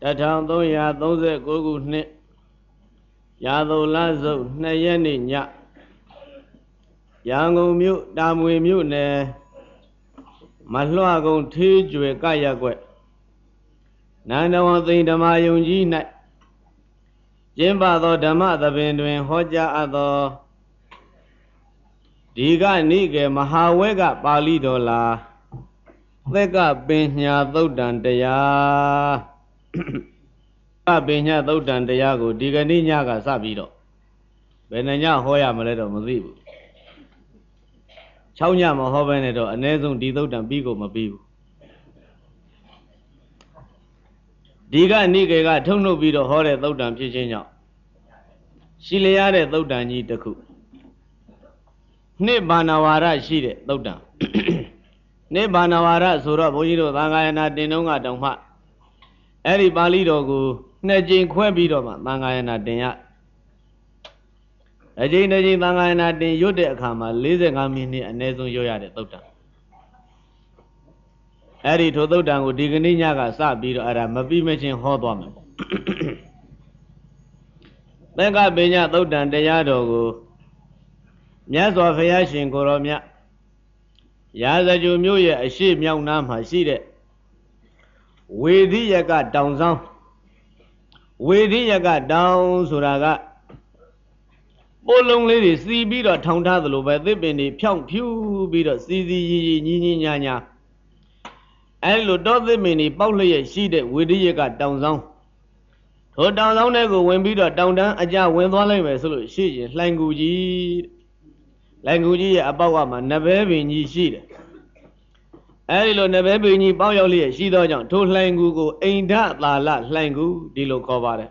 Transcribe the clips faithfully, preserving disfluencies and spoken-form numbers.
တထောင်သုံးရာသုံးဆယ်ကိုးခုနှစ်ရာသလစုပ်နှစ်ရက်နေ့ညရန်ကုန်မြို့တာမွေမြို့နယ်မလွှကုန်းထေးကျွယ်ကရက်ကွက်နန္ဒဝန်သိမ်ဓမ္မယုံကြီး၌ကျင်းပသောဓမ္မသဘင်တွင်ဟောကြားအပ်သောဒီကနိကေမဟာဝေကပါဠိတော်လာသက်ကပညာသုတ်တံတရားကပညာသုတ်တံတရားကိုဒီကနေ့ညကစပြီးတော့ဘယ်နှညဟောရမလဲတော့မသိဘူး၆ညမဟောဘဲနဲ့တော့အ ਨੇ ဆုံးဒီသုတ်တံပြီးကိုမပြီးဘူးဒီကနိကေကထုံနှုတ်ပြီးတော့ဟောတဲ့သုတ်တံဖြစ်ခြင်းကြောင့်ရှိလျားတဲ့သုတ်တံကြီးတစ်ခုနှစ်ဘာနာဝါဒရှိတဲ့သုတ်တံနှစ်ဘာနာဝါဒဆိုတော့ဘုန်းကြီးတို့သံဃာယနာတင်တုံးကတောင်မှအဲ့ဒီပါဠိတော်ကိုနှစ်ကြိမ်ခွဲပြီးတော့မှသံဃာယနာတင်ရအကြိမ်တစ်ကြိမ်သံဃာယနာတင်ရွတ်တဲ့အခါမှာ၄၅မိနစ်အနည်းဆုံးရွတ်ရတဲ့သုတ်တံအဲ့ဒီထိုသုတ်တံကိုဒီကနေ့ညကစပြီးတော့အဲ့ဒါမပြီးမချင်းဟောသွားမယ်ပေါ့သက်ကပညာသုတ်တံတရားတော်ကိုမြတ်စွာဘုရားရှင်ကိုရောမြတ်ရာဇဂြိုမြို့ရဲ့အရှိမြောက်နားမှာရှိတဲ့ဝေဒိယကတောင်ဆောင်ဝေဒိယကတောင်ဆိုတာကပိုးလုံးလေးတွေစီးပြီးတော့ထောင်ထားသလိုပဲသစ်ပင်တွေဖြောင့်ဖြူပြီးတော့စီစီရီရီညီညီညာညာအဲလိုတောသစ်ပင်တွေပေါက်လျက်ရှိတဲ့ဝေဒိယကတောင်ဆောင်ထိုတောင်ဆောင်တဲ့ကိုဝင်ပြီးတော့တောင်တန်းအကြဝင်သွားလိုက်မယ်ဆိုလို့ရှိရင်လှိုင်ကူကြီးလှိုင်ကူကြီးရဲ့အပေါက်ကမှနဘဲပင်ကြီးရှိတယ်အဲဒီလိုနဘဲပင်ကြီးပေါက်ရောက်လျက်ရှိသောကြောင့်ထိုလှိုင်ကူကိုအိန္ဒသာလလှိုင်ကူဒီလိုခေါ်ပါတယ်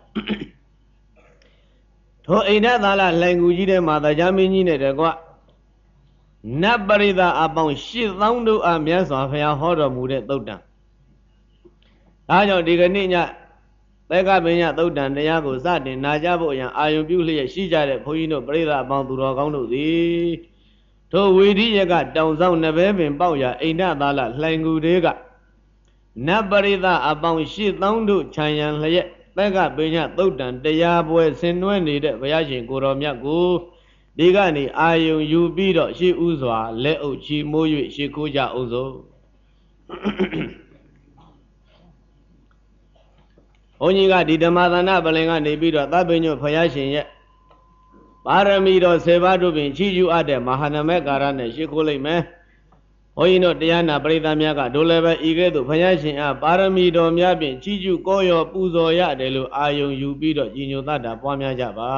ထိုအိန္ဒသာလလှိုင်ကူကြီးထဲမှာတရားမင်းကြီးနဲ့တကွနတ်ပရိသအပေါင်းရှစ်သောင်းတို့အားမြတ်စွာဘုရားဟောတော်မူတဲ့သုတ်တံဒါကြောင့်ဒီကနေ့ညသက်ကပညာသုတ်တံတရားကိုစတင်နာကြဖို့အရန်အာယုံပြုလျက်ရှိကြတဲ့ဘုန်းကြီးတို့ပရိသအပေါင်းသူတော်ကောင်းတို့သည်ထိုဝေဒိယကတောင်ဆောင်နဘဲပင်ပေါက်ရာအိန္ဒသာလလှိုင်ကူတွေကနတ်ပရိသအပေါင်းရှစ်သောင်းတို့ခြံရံလျက်သက်ကပညာသုတ်တံတရားပွဲဆင်နွှဲနေတဲ့ဘုရားရှင်ကိုတော်မြတ်ကိုဒီကနေအာယုံယူပြီးတော့ရှေ့ဥစွာလက်အုပ်ချီမိုး၍ရှေ့ခိုးကြအောင်စို့ဘုန်းကြီးကဒီဓမ္မသနာပလင်ကနေပြီးတော့သဗ္ဗညုဘုရားရှင်ရဲ့ပါရမီတော်ဆယ်ပါးတို့ပင်ချီးကျူးအပ်တဲ့မဟာနမေကာရနဲ့ရှေ့ခိုးလိုက်မယ်ဘုန်းကြီးတို့တရားနာပရိသတ်များကဒိုလည်းပဲဤကဲ့သို့ဘုရားရှင်အားပါရမီတော်များဖြင့်ချီးကျူးကောရောပူဇော်ရတယ်လို့အာယုံယူပြီးတော့ညီညွတ်တာပွားများကြပါ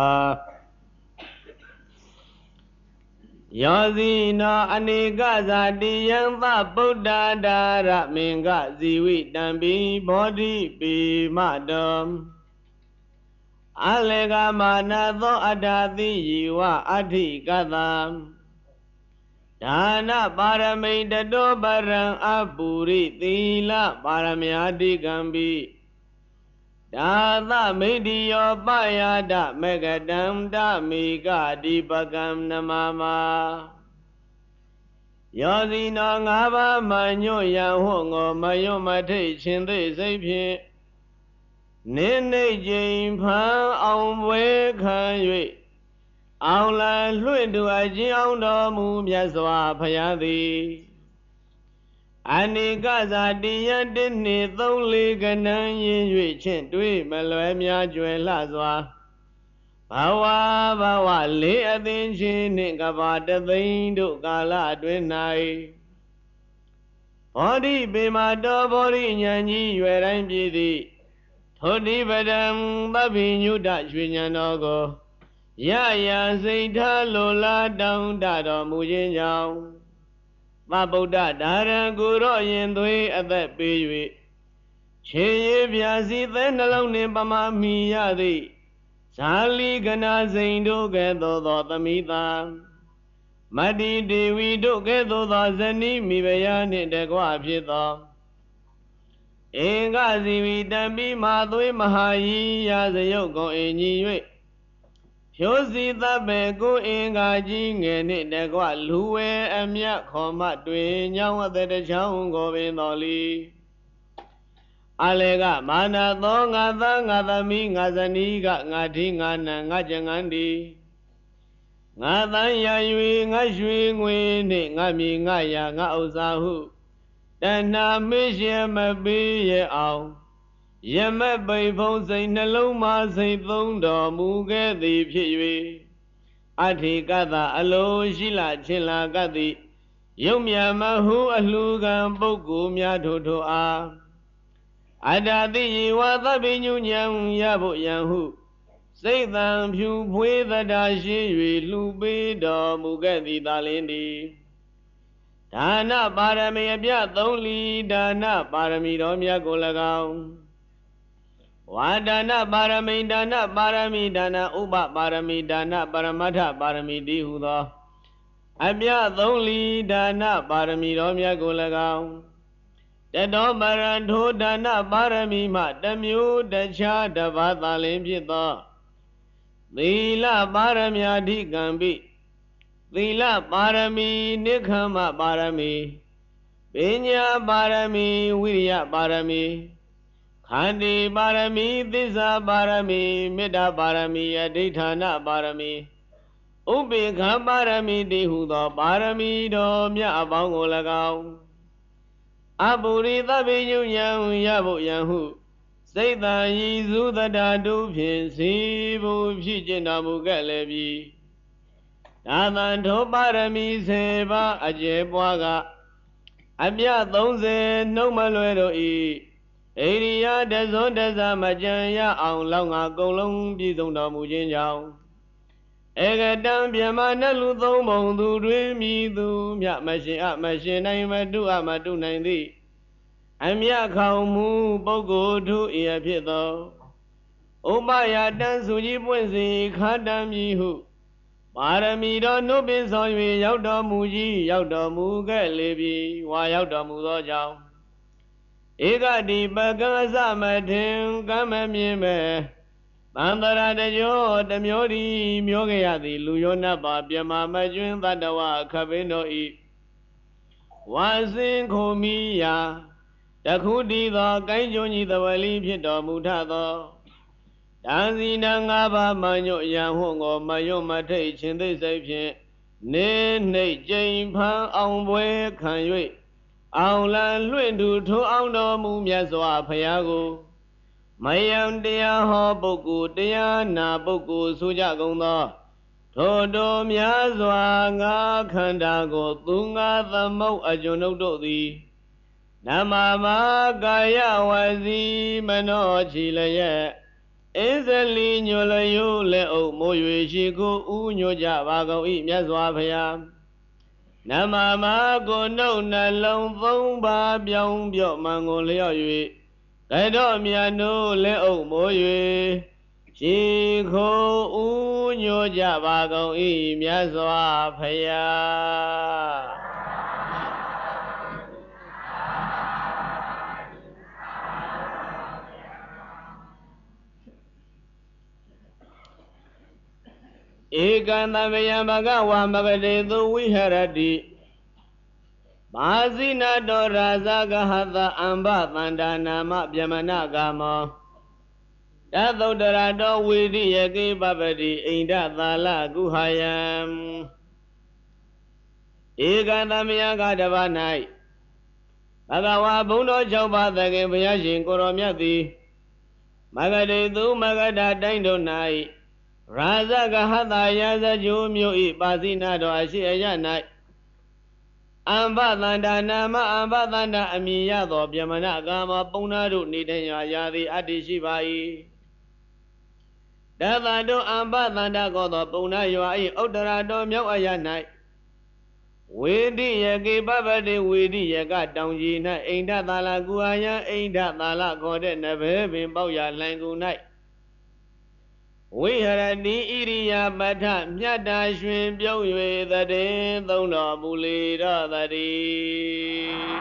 ယောဇိနောအနေကဇာတိယံသဗုဒ္ဓဒါရမင်္ဂဇီဝိတံပိဘောဓိပိမတောအလေကမာနသောအတ္တတိယဝအဋ္ဌိကသံဒါနပါရမိတတောပရံအပုရိသီလပါရမယာတိကံပိဒါသမိတ္တိယောပယဒမေကတံဓမိကတိပကံနမမယောဇိနောငါးပါးမညွတ်ရန်ဟောငောမယွတ်မထိတ်ခြင်းသိစိတ်ဖြင့်နိနေကျိန်ဖန်အောင်ပွဲခံ၍အောင်လံလွှင့်တူအခြင်းအောင်တော်မူမြတ်စွာဘုရားသည်အနိကဇာတိယတနှင့်သုံးလေးကနန်းရင်၍ချင်းတွေ့မလွယ်များကျွယ်လှစွာဘဝဘဝလေးအသင်ချင်းနှင့်ကဘာတသိန်းတို့ကာလအတွင်း၌ဘောဓိပေမတော်ဘောဓိဉာဏ်ကြီးရွယ်တိုင်းပြည့်သည်ထိုတိပဒံသဗ္ဗညုတရွှေဉာဏ်တော်ကိုရရစိတ်ထားလိုလားတောင်းတတော်မူခြင်းကြောင့်သဗ္ဗုဒ္ဓဒါရံကိုရောရင်သွေးအသက်ပေး၍ခြေရည်ပြာစီသဲနှလုံးနှင့်ပမာမီရသည်ဇာလီကနာစိန်တို့ကဲ့သို့သောသမိတာမတ္တိဒေဝီတို့ကဲ့သို့သောဇနီးမိဖုရားနှင့်တကွဖြစ်သောအင်္ဂဇီဝီတံပိမာသွေးမဟာယီရာဇယုတ်ကိုအင်ညီ၍ဖြိုးစီသဗ္ဗေကိုအင်္ဂါကြီးငယ်နှင့်တကွလူဝဲအမြတ်ခေါ်မတွင်ညောင်းအသက်တချောင်းကိုပင်တော်လီ阿来个玛那多阿达阿达米阿达尼个阿提阿南阿将安迪，阿达呀鱼阿水鬼呢阿米阿呀阿乌萨呼，但那没些么别也熬，也么被风吹那龙马吹动到木个地皮鱼，阿提嘎达阿罗西拉切拉嘎地，有面么呼阿鲁干布古面土土啊。阿达地瓦达比牛娘也不言乎，谁当飘飞的大西域路北到木个地大林地，达那巴拉米别东里，达那巴拉米罗米过了高，瓦达那巴拉米达那巴拉米达那乌巴巴拉米达那巴拉玛塔巴拉米地乎多，阿别东里达那巴拉米罗米过了高。တတောပရထိုဒါနပါရမီမှတမျိုးတခြားတပါးသာလင်ဖြစ်သောသီလပါရမီအဓိကံပိသီလပါရမီနိခမပါရမီပညာပါရမီဝိရိယပါရမီခန္တီပါရမီသစ္စာပါရမီမေတ္တာပါရမီအဋ္ဌာဏပါရမီဥပေက္ခပါရမီတိဟုသောပါရမီတော်မြတ်အပေါင်းကို၎င်းအပုရိသဗ္ဗညုညံရဖို့ယံဟုစိတ်တန်ရည်စုသတ္တတုဖြင့်စီဖို့ဖြစ်ကျင်တော်မူခဲ့လည်းပြီဒါသံထောပါရမီစေပါအကျေပွားကအပြသုံးဆယ်နှုတ်မလွယ်တို့ဤဣရိယာတဇောတဇမကြံရအောင်လောက်ငါကုံလုံးပြည့်စုံတော်မူခြင်းကြောင့်ဧကတံပြမနလူသုံးပုံသူတွင်မြည်သူမြမရှင်အမရှင်နိုင်မတုအမတုနိုင်သည်အမြခေါင်မူပုဂ္ဂိုလ်ထုဤအဖြစ်သောဥပယတံစုကြီးပွင့်စီခါတံမြည်ဟုပါရမီတော်နှုတ်ပင်ဆောင်၍ရောက်တော်မူကြီးရောက်တော်မူခဲ့လေပြီဝါရောက်တော်မူသောကြောင့်ဧကတိပကံအစမထင်ကမ္မမြင်မဲ့သံတရာတကြောတမျိုးဒီမျိုးကြရသည်လူယောနတ်ပါပြမမကျွင်းတတဝခပင်းတို့ဤဝါစင်ခုမိယာတခုတည်သောကိုင်းကျုံကြီးသဝလီဖြစ်တော်မူထသောတန်စီနံငါးပါးမညွတ်ရန်ဟုကိုမယွတ်မထိတ်ခြင်းသိစိတ်ဖြင့်နေနှိတ်ကျိန်ဖန်အောင်ပွဲခံ၍အောင်လံလွင့်သူထိုးအောင်တော်မူမြတ်စွာဘုရားကိုမယံတရားဟောပုဂ္ဂိုလ်တရားနာပုဂ္ဂိုလ်ဆိုကြကုန်သောထိုတော်များစွာငါခန္ဓာကိုသူငါသမုတ်အကျွန်ုပ်တို့သည်နမမကာယဝစီမနောချီလျက်အစ္စလီညိုလယုလက်အုပ်မိုး၍ရှိကိုဥညွတ်ကြပါကုန်၏မြတ်စွာဘုရားနမမကိုနှုတ်နှလုံးသုံးပါးပြောင်းပြော့မှန်ကိုလျော့၍ကတော်မြတ်တို့လက်အုပ်မိုး၍ရှိခိုးဥညွတ်ကြပါကုန်၏မြတ်စွာဘုရားဧကံတဗယံဘဂဝါမဂတေသူဝိဟရတိမာဇိနတောရာဇဂဟတအမ္ဘသန္တာနာမပြမနာကာမောတသုတရတောဝိရိယကေပပတိအိန္ဒသာလကုဟာယံဧကံတမယကတပါ၌ဘဂဝါဘုံတော်၆ပါးသခင်ဘုရားရှင်ကိုရောမြတ်သည်မဂတေသူမဂဒတိုင်းတို့၌ရာဇဂဟတရာဇကျိုးမျိုးဤပါဇိနတော်အရှိအယ၌အမ္ဘသန္တာနာမအမ္ဘသန္တာအမည်ရသောပြမနာကာမပုံနာတို့နေတရာရာသည်အတ္တိရှိပါ၏တသတို့အမ္ဘသန္တာကောသောပုံနာရွာ၏ဥတ္တရာတော်မြောက်အရ၌ဝေတိယကေပပတိဝေတိယကတောင်ကြီး၌အိန္ဒသာလကုအာယံအိန္ဒသာလခေါ်တဲ့နဘဲပင်ပေါက်ရလှိုင်ကူ၌ဝိဟရတိဣရိယာပဋ္ဌမြတ်တာရွှင်ပြုံး၍သတေသုံးတော်မူလေတော့တည်း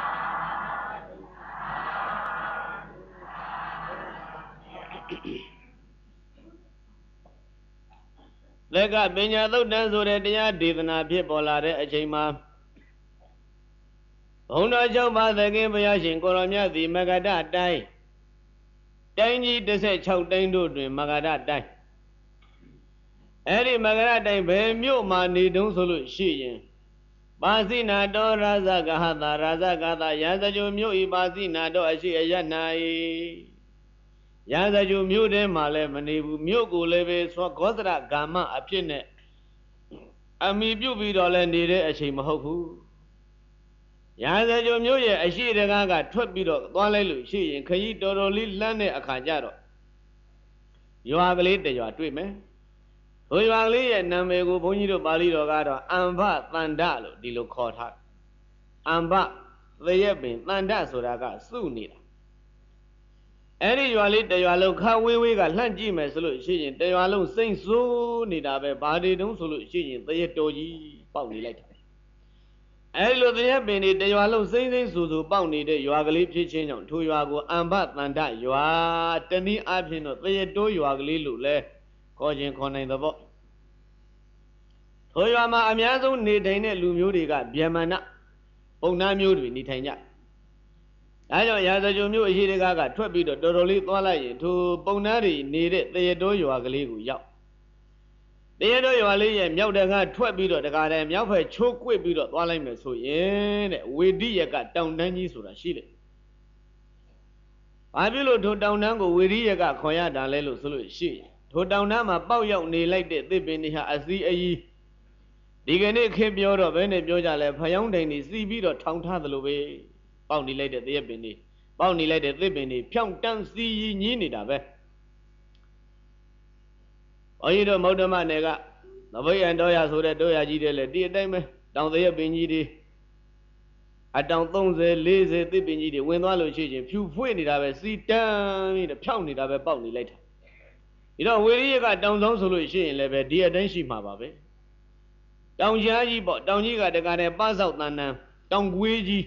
လက်ကပညာသုတ်တန်ဆိုတဲ့တရားဒေသနာဖြစ်ပေါ်လာတဲ့အချိန်မှာဘုံတော်၆ပါးသခင်ဘုရားရှင်ကိုရောမြတ်သည်မဂဓတိုင်းတိုင်းကြီးတစ်ဆက်၆တိုင်းတို့တွင်မဂဓတိုင်းအဲ့ဒီမဂဓတိုင်းဘယ်မြို့မှာနေတုံးဆိုလို့ရှိရင်ပါစိနာတောရာဇဂဟတာရာဇဂတာရာဇဂုမြို့ဤပါစိနာတောအရှိအယတ်နာ၏ရာဇဂုမြို့ထဲမှာလည်းမနေဘူးမြို့ကိုလည်းပဲသောဂောသရဂာမအဖြစ်နဲ့အမိပြုတ်ပြီးတော့လည်းနေတဲ့အချိန်မဟုတ်ဘူးရာဇဂုမြို့ရဲ့အရှိတကားကထွက်ပြီးတော့သွားလိုက်လို့ရှိရင်ခရီးတော်တော်လေးလှမ်းတဲ့အခါကျတော့ရွာကလေးတရွာတွေ့မယ်ဟိုရွာကလေးရဲ့နာမည်ကိုဘုန်းကြီးတို့ပါဠိတော်ကတော့အမ္ဘတန္တလို့ဒီလိုခေါ်ထားအမ္ဘသရက်ပင်တန္တဆိုတာကစုနေတာအဲ့ဒီရွာလေးတရွာလုံးခါဝေးဝေးကလှန့်ကြည့်မယ်ဆိုလို့ရှိရင်တရွာလုံးစိမ့်ဆိုးနေတာပဲဘာတွေတုံးဆိုလို့ရှိရင်သရက်တော်ကြီးပေါက်နေလိုက်တယ်အဲ့ဒီလိုသရက်ပင်တွေတရွာလုံးစိမ့်စိမ့်ဆူဆူပေါက်နေတဲ့ရွာကလေးဖြစ်ချင်းကြောင့်ထိုရွာကိုအမ္ဘတန္တရွာတနည်းအားဖြင့်တော့သရက်တော်ရွာကလေးလို့လဲခေါ်ခြင်းခေါ်နိုင်တဲ့ပေါ့ထိုရွာမှာအများဆုံးနေထိုင်တဲ့လူမျိုးတွေကဗျမဏပုံနာမျိုးတွေနေထိုင်ကြဒါကြောင့်ရာဇဂုမျိုးအရှိတကားကထွက်ပြီးတော့တော်တော်လေးသွားလိုက်ရင်ထိုပုံနာတွေနေတဲ့တရတော်ရွာကလေးကိုရောက်တရတော်ရွာလေးရဲ့မြောက်တကားထွက်ပြီးတော့တကားတည်းမြောက်ဖက်ချိုးကွစ်ပြီးတော့သွားလိုက်မယ်ဆိုရင်တဲ့ဝေဒိယကတောင်တန်းကြီးဆိုတာရှိတယ်ဘာဖြစ်လို့ထိုတောင်တန်းကိုဝေဒိယကခေါ်ရတာလဲလို့ဆိုလို့ရှိရင်ထိုတောင်တန်းမှာပေါက်ရောက်နေလိုက်တဲ့သစ်ပင်တွေဟာအစီအီးဒီကနေ့ခေတ်ပြောတော့ဘယ်နဲ့ပြောကြလဲဖယောင်းတိုင်တွေစီးပြီးတော့ထောင်ထားသလိုပဲပေါက်နေလိုက်တဲ့သရက်ပင်တွေပေါက်နေလိုက်တဲ့သစ်ပင်တွေဖြောင်းတန်းစီးညင်းနေတာပဲဘုန်းကြီးတို့မௌဓမနယ်ကသဘိယံတော်ရဆိုတဲ့တော်ရကြီးတွေလည်းဒီအတိုင်းပဲတောင်သရက်ပင်ကြီးတွေအတောင်သုံးဆယ်လေးဆယ်သစ်ပင်ကြီးတွေဝင်သွားလို့ရှိရင်ဖြူဖွေ့နေတာပဲစီတန်းပြီးတော့ဖြောင်းနေတာပဲပေါက်နေလိုက်တာဒီတော့ဝေရိယကတောင်ဆောင်ဆိုလို့ရှိရင်လည်းပဲဒီအတိုင်းရှိမှာပါပဲတောင်ကြားကြီးပေါ့တောင်ကြီးကတကားနဲ့ပဆောက်တန်တန်တောင်ကွေးကြီး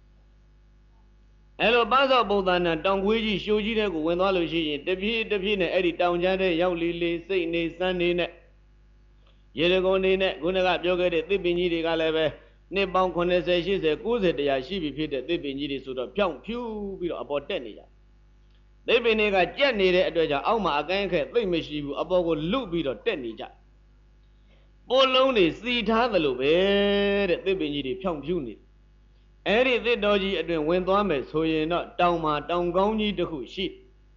အဲ့လိုပဆောက်ပုံတန်တန်တောင်ကွေးကြီးရှိုးကြီးတဲ့ကိုဝင်သွားလို့ရှိရင်တပြေးတပြေးနဲ့အဲ့ဒီတောင်ကြားတဲ့ရောက်လီလီစိတ်နေစမ်းနေနဲ့ရေလကုံနေနဲ့ခုနကပြောခဲ့တဲ့သစ်ပင်ကြီးတွေကလည်းပဲနှစ်ပေါင်း၇၀ ၈၀ ၉၀ တရာရှိပြီဖြစ်တဲ့သစ်ပင်ကြီးတွေဆိုတော့ဖြောင်းဖြူးပြီးတော့အပေါ်တက်နေကြသစ်ပင်တွေကကြက်နေတဲ့အတွက်ကြောင့်အောက်မှာအကန့်အခက်သိမ့်မရှိဘူးအပေါ်ကိုလွတ်ပြီးတော့တက်နေကြပိုးလုံးတွေစီထားသလိုပဲတဲ့သစ်ပင်ကြီးတွေဖြောင်းဖြူးနေအဲ့ဒီသစ်တော်ကြီးအတွင်ဝင်သွားမယ်ဆိုရင်တော့တောင်မှာတောင်ကောင်းကြီးတစ်ခုရှိ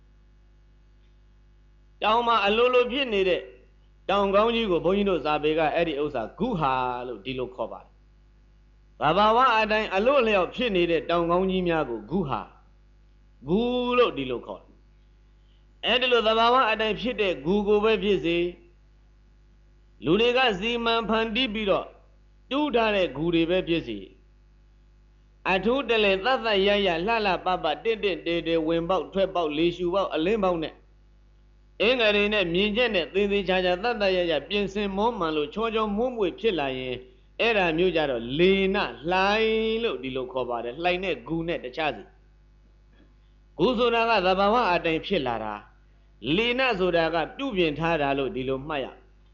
တောင်မှာအလိုလိုဖြစ်နေတဲ့တောင်ကောင်းကြီးကိုဘုန်းကြီးတို့ဇာပေကအဲ့ဒီဥစ္စာဂုဟာလို့ဒီလိုခေါ်ပါတယ်ဘာဘာဝအတိုင်းအလို့လျောက်ဖြစ်နေတဲ့တောင်ကောင်းကြီးများကိုဂုဟာဂူလို့ဒီလိုခေါ်တယ်အဲ့ဒီလိုသဘာဝအတိုင်းဖြစ်တဲ့ဂူကိုပဲဖြစ်စေလူတွေကစီမံဖန်တီးပြီးတော့တူးထားတဲ့ဂူတွေပဲဖြစ်စီအထူးတလဲသတ်သတ်ရရလှလှပပတင့်တင့်တေတေဝင်ပေါက်ထွက်ပေါက်လေရှူပေါက်အလင်းပေါက်နဲ့အင်္ဂါတွေနဲ့မြင်ချက်နဲ့သေသေးချာချာသတ်သတ်ရရပြင်ဆင်မောမှန်လို့ချောချောမွေ့မွေ့ဖြစ်လာရင်အဲ့ဒါမျိုးကြတော့လေနလှိုင်းလို့ဒီလိုခေါ်ပါတယ်လှိုင်းနဲ့ဂူနဲ့တခြားစီဂူဆိုတာကသဘာဝအတိုင်းဖြစ်လာတာလေနဆိုတာကပြုပြင်ထားတာလို့ဒီလိုမှတ်ရ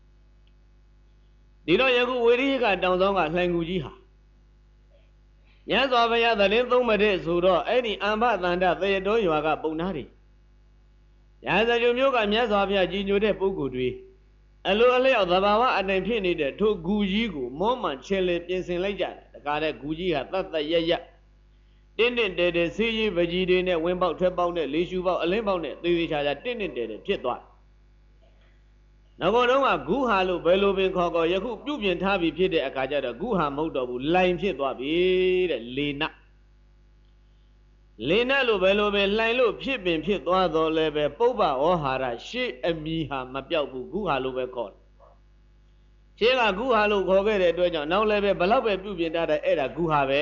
ဒီတော့ယခုဝေရိယကတောင်ဆောင်ကလှိုင်ကူကြီးဟာညစွာဘုရားသတင်းသုံးမတဲ့ဆိုတော့အဲ့ဒီအမ္ဘတန္တသေရတော်ရွာကပုံနာတွေရာဇဂုမျိုးကမြတ်စွာဘုရားကြီးညိုတဲ့ပုဂ္ဂိုလ်တွေအလိုအလျောက်သဘာဝအတိုင်းဖြစ်နေတဲ့ထိုဂူကြီးကိုမောမှန်ချဲလေပြင်ဆင်လိုက်ကြတယ်တကားတဲ့ဂူကြီးဟာတတ်တတ်ရရတင်းတင်းတဲတဲဆေးရည်ပကြီးတွေနဲ့ဝင်းပေါက်ထွက်ပေါက်နဲ့လေရှူပေါက်အလင်းပေါက်နဲ့သေသေးချာချာတင်းတင်းတဲတဲဖြစ်သွားငါကတော့ကဂူဟာလို့ဘယ်လိုပင်ခေါ်ခေါ်ယခုပြုပြင်ထားပြီးဖြစ်တဲ့အခါကျတော့ဂူဟာမဟုတ်တော့ဘူးလိုင်ဖြစ်သွားပြီတဲ့လေနလေနလို့ဘယ်လိုပဲလှိုင်လို့ဖြစ်ပင်ဖြစ်သွားတော့လည်းပဲပုပ္ပဝဟာရရှေ့အမီဟာမပြောက်ဘူးဂူဟာလို့ပဲခေါ်တယ်ရှေ့ကဂူဟာလို့ခေါ်ခဲ့တဲ့အတွက်ကြောင့်နောက်လည်းပဲဘလောက်ပဲပြုပြင်ထားတဲ့အဲ့ဒါဂူဟာပဲ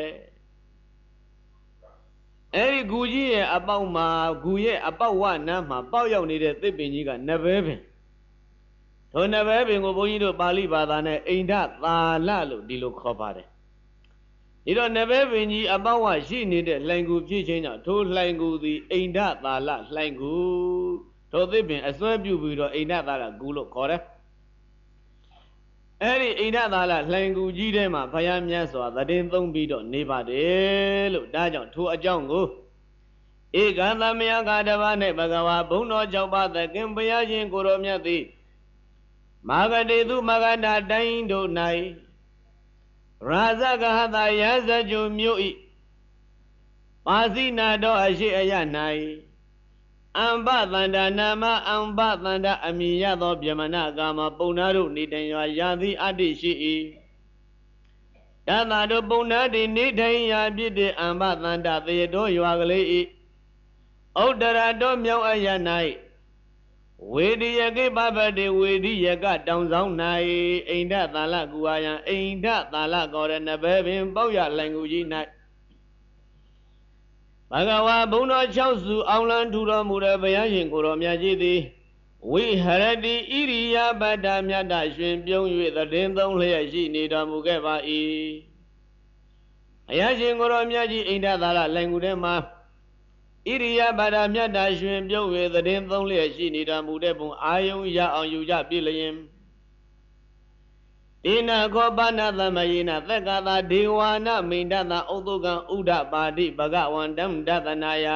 အဲ့ဒီဂူကြီးရဲ့အပေါက်မှာဂူရဲ့အပေါက်ဝနမ်းမှာပေါက်ရောက်နေတဲ့သစ်ပင်ကြီးကနဘဲပင်ထိုနဘဲပင်ကိုဘုန်းကြီးတို့ပါဠိဘာသာနဲ့အိန္ဒသာလလို့ဒီလိုခေါ်ပါတယ်ဒီတော့နဘဲပင်ကြီးအပေါက်ဝရှိနေတဲ့လှိုင်ကူဖြစ်ခြင်းကြောင့်ထိုလှိုင်ကူသည်အိန္ဒသာလလှိုင်ကူထိုသစ်ပင်အစွဲပြုပြီးတော့အိန္ဒသာလဂူလို့ခေါ်တယ်အဲ့ဒီအိန္ဒသာလလှိုင်ကူကြီးထဲမှာဘုရားမြတ်စွာသတင်သုံးပြီးတော့နေပါတယ်လို့ဒါကြောင့်ထိုအကြောင်းကိုဧကသမယကတပါးနဲ့ဘဂဝါဘုံတော်၆ပါးသခင်ဘုရားရှင်ကိုရောမြတ်သည်မာဂတေသူမဂန္ဓတိုင်းတို့၌ရာဇဂဟတရာဇကျုမြို့ဤပါစီနာတော်အရှိအယ၌အမ္ပသန္တာနာမအမ္ပသန္တာအမိယသောဗျမနကာမပုံနာတို့နေတိုင်ရွာရာသီအတ္တိရှိ၏တသာတို့ပုံနာတိနေတိုင်ရာဖြစ်တဲ့အမ္ပသန္တာသေတော်ရွာကလေး၏ဥဒ္ဒရာတော်မြောက်အယ၌ဝေဒီယကိပပတိဝေဒီယကတောင်ဆောင်၌အိန္ဒသာလကူအာယံအိန္ဒသာလကောရဏဘေပင်ပေါ့ရလိုင်ကူကြီး၌ဘဂဝါဘုံတော်၆စုအောင်လန်းထူတော်မူတဲ့ဘုရားရှင်ကိုတော်မြတ်ကြီးသည်ဝိဟရတိဣရိယာပတ္တမြတ်တရှင်ပြုံး၍သတင်သုံးလျက်ရှိနေတော်မူခဲ့ပါ၏ဘုရားရှင်ကိုတော်မြတ်ကြီးအိန္ဒသာလလိုင်ကူထဲမှာဣရိယာပတ္တမြတ်တရှင်ပြုံး၍သတင်သုံးလျက်ရှိနေတော်မူတဲ့ပုံအာယုံရအောင်ယူကြပြီလျင်ဣနခောပနသမယေနသက္ကတာဒေဝနာမိန္ဒတာဥတုကံဥဒ္ဒပါတိဘဂဝန္တံဒသနာယ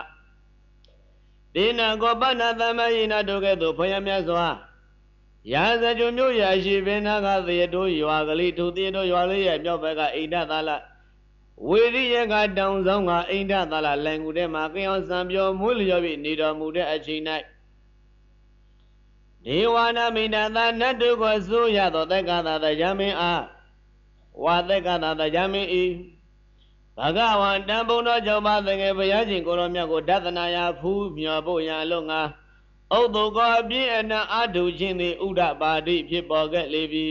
ဣနခောပနသမယေနတို့ကဲ့သို့ဘုရားမြတ်စွာရာဇဂုမျိုးရာရှိပင်နာကသေတို့ရွာကလေးထိုသေတို့ရွာလေးရဲ့မြောက်ဘက်ကဣန္ဒသာလဝေရိယကတောင်ဆောင်ကဣန္ဒသာလလိုင်ကူထဲမှာကယောစံပြောမွေးလျော်ပြီးနေတော်မူတဲ့အချိန်၌ဒေဝနာမိန္ဒသာနတ်တို့ကိုဆိုရသောသက္ကတာတရားမင်းအားဝါသက္ကတာတရားမင်းဤဘဂဝန္တံဘုံတော်ကြောင့်ပါသငယ်ဘုရားရှင်ကိုရောမြတ်ကိုဒသနာယဖူးမြော်ဖို့ရန်လို့ငါဥဒ္ဒကောအပြည့်အနှံအာထုခြင်းသည်ဥဒ္ဒပါတိဖြစ်ပေါ်ခဲ့လေပြီ